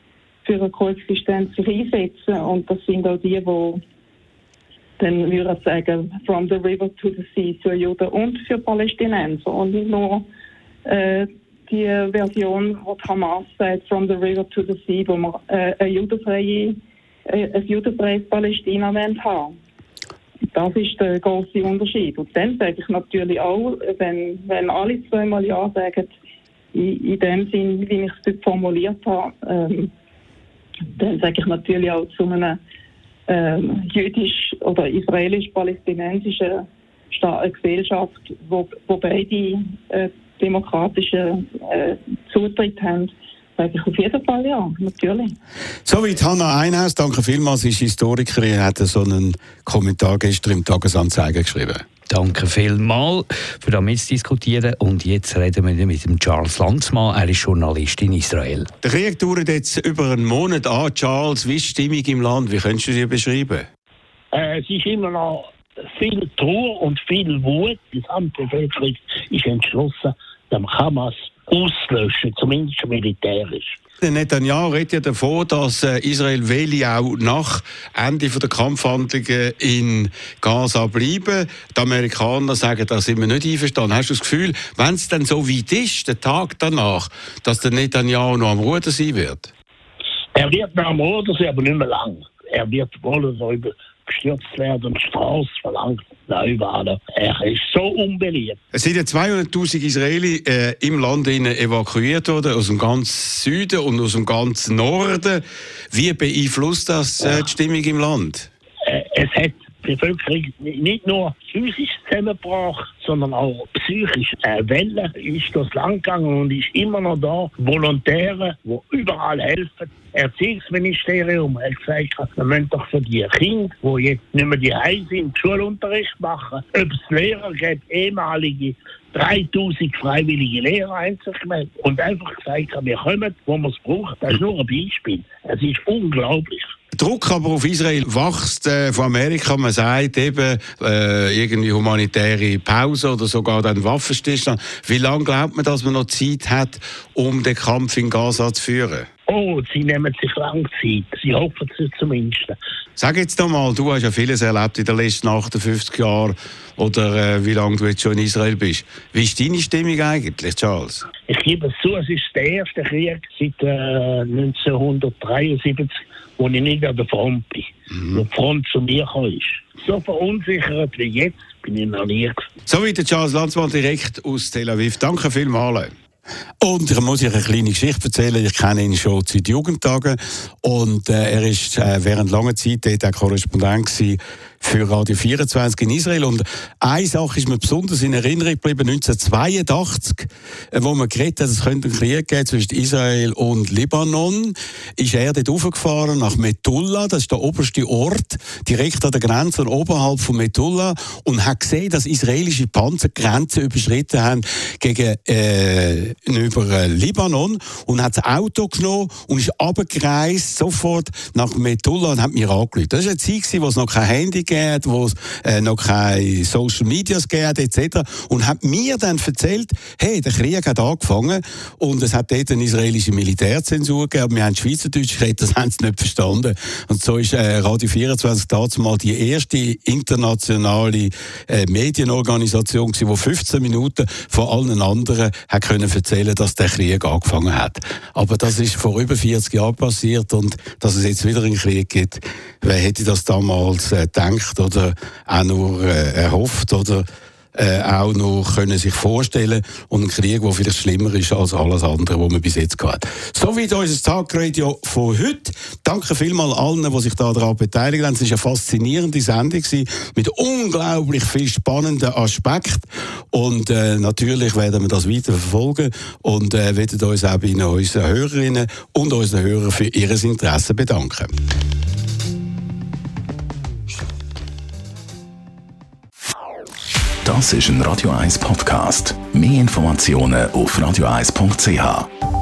sich einsetzen. Und das sind auch die dann würde ich sagen, from the river to the sea, für Juden und für Palästinenser. Und nicht nur die Version, die Hamas sagt, from the river to the sea, wo wir ein judenfreies Palästina haben wollen. Das ist der grosse Unterschied. Und dann sage ich natürlich auch, wenn alle zweimal Ja sagen, in dem Sinn, wie ich es dort formuliert habe, dann sage ich natürlich auch zu einem jüdisch- oder israelisch-palästinensischen eine Gesellschaft, wo beide demokratischen Zutritt haben. Sage ich auf jeden Fall ja, natürlich. Soweit Hannah Einhaus, danke vielmals, sie ist Historikerin, hat so einen Kommentar gestern im Tagesanzeiger geschrieben. Danke vielmals für das mitzudiskutieren. Und jetzt reden wir mit dem Charles Landsmann. Er ist Journalist in Israel. Der Krieg dauert jetzt über einen Monat an. Charles, wie ist die Stimmung im Land? Wie könntest du sie beschreiben? Es ist immer noch viel Trauer und viel Wut. Die Gesamtbevölkerung ist entschlossen, den Hamas auszulöschen, zumindest militärisch. Der Netanyahu redet ja davon, dass Israel will auch nach Ende der Kampfhandlungen in Gaza bleiben. Die Amerikaner sagen, da sind wir nicht einverstanden. Hast du das Gefühl, wenn es dann so weit ist, der Tag danach, dass der Netanyahu noch am Ruder sein wird? Er wird noch am Ruder sein, aber nicht mehr lang. Er wird wohl so gestürzt werden und Straße verlangt. Überall. Er ist so unbeliebt. Es sind ja 200'000 Israeli im Land evakuiert worden, aus dem ganzen Süden und aus dem ganzen Norden. Wie beeinflusst das die Stimmung im Land? Es hat die Bevölkerung nicht nur physisch zusammengebracht, sondern auch psychisch. Eine Welle ist durchs Land gegangen und ist immer noch da. Volontäre, die überall helfen. Erziehungsministerium hat gesagt, wir müssen doch für die Kinder, die jetzt nicht mehr daheim sind, Schulunterricht machen. Ob es Lehrer gibt, ehemalige 3000 freiwillige Lehrer einzugemeldet und einfach gesagt, wir kommen, wo man es braucht. Das ist nur ein Beispiel. Es ist unglaublich. Der Druck aber auf Israel wächst von Amerika. Man sagt eben irgendwie humanitäre Pause oder sogar dann Waffenstillstand. Wie lange glaubt man, dass man noch Zeit hat, um den Kampf in Gaza zu führen? Oh, sie nehmen sich lange Zeit. Sie hoffen es zumindest. Sag jetzt doch mal, du hast ja vieles erlebt in den letzten 58 Jahren oder wie lange du jetzt schon in Israel bist. Wie ist deine Stimmung eigentlich, Charles? Ich gebe es zu, es ist der erste Krieg seit 1973, wo ich nicht an der Front bin. Wo die Front zu mir gekommen ist. So verunsichert wie jetzt bin ich noch nie. So wie der Charles Landsmann direkt aus Tel Aviv. Danke vielmals. Und ich muss euch eine kleine Geschichte erzählen. Ich kenne ihn schon seit Jugendtagen und er ist während langer Zeit dort auch Korrespondent gewesen für Radio 24 in Israel. Und eine Sache ist mir besonders in Erinnerung geblieben, 1982, wo man geredet hat, es könnte einen Krieg geben zwischen Israel und Libanon, ist er dort raufgefahren nach Metullah, das ist der oberste Ort, direkt an der Grenze oberhalb von Metullah, und hat gesehen, dass israelische Panzer Grenzen überschritten haben gegen über Libanon, und hat das Auto genommen und ist runtergereist, sofort nach Metullah, und hat mir angerufen. Das war eine Zeit, wo es noch kein Handy gab, wo es noch keine Social Medias gab, etc. Und hat mir dann erzählt, hey, der Krieg hat angefangen und es hat dort eine israelische Militärzensur gegeben. Wir haben Schweizerdeutsch geredet, das haben sie nicht verstanden. Und so ist Radio 24 damals die erste internationale Medienorganisation gewesen, die 15 Minuten von allen anderen hat können erzählen, dass der Krieg angefangen hat. Aber das ist vor über 40 Jahren passiert, und dass es jetzt wieder einen Krieg gibt, wer hätte das damals gedacht oder auch nur erhofft oder auch noch können sich vorstellen, und ein Krieg, der vielleicht schlimmer ist als alles andere, was man bis jetzt gehabt hat. Soweit unser Tagradio von heute. Danke vielmals allen, die sich daran beteiligt haben. Es war eine faszinierende Sendung mit unglaublich viel spannenden Aspekten, und natürlich werden wir das weiter verfolgen und werden uns auch bei unseren Hörerinnen und unseren Hörern für ihr Interesse bedanken. Das ist ein Radio 1 Podcast. Mehr Informationen auf radio1.ch.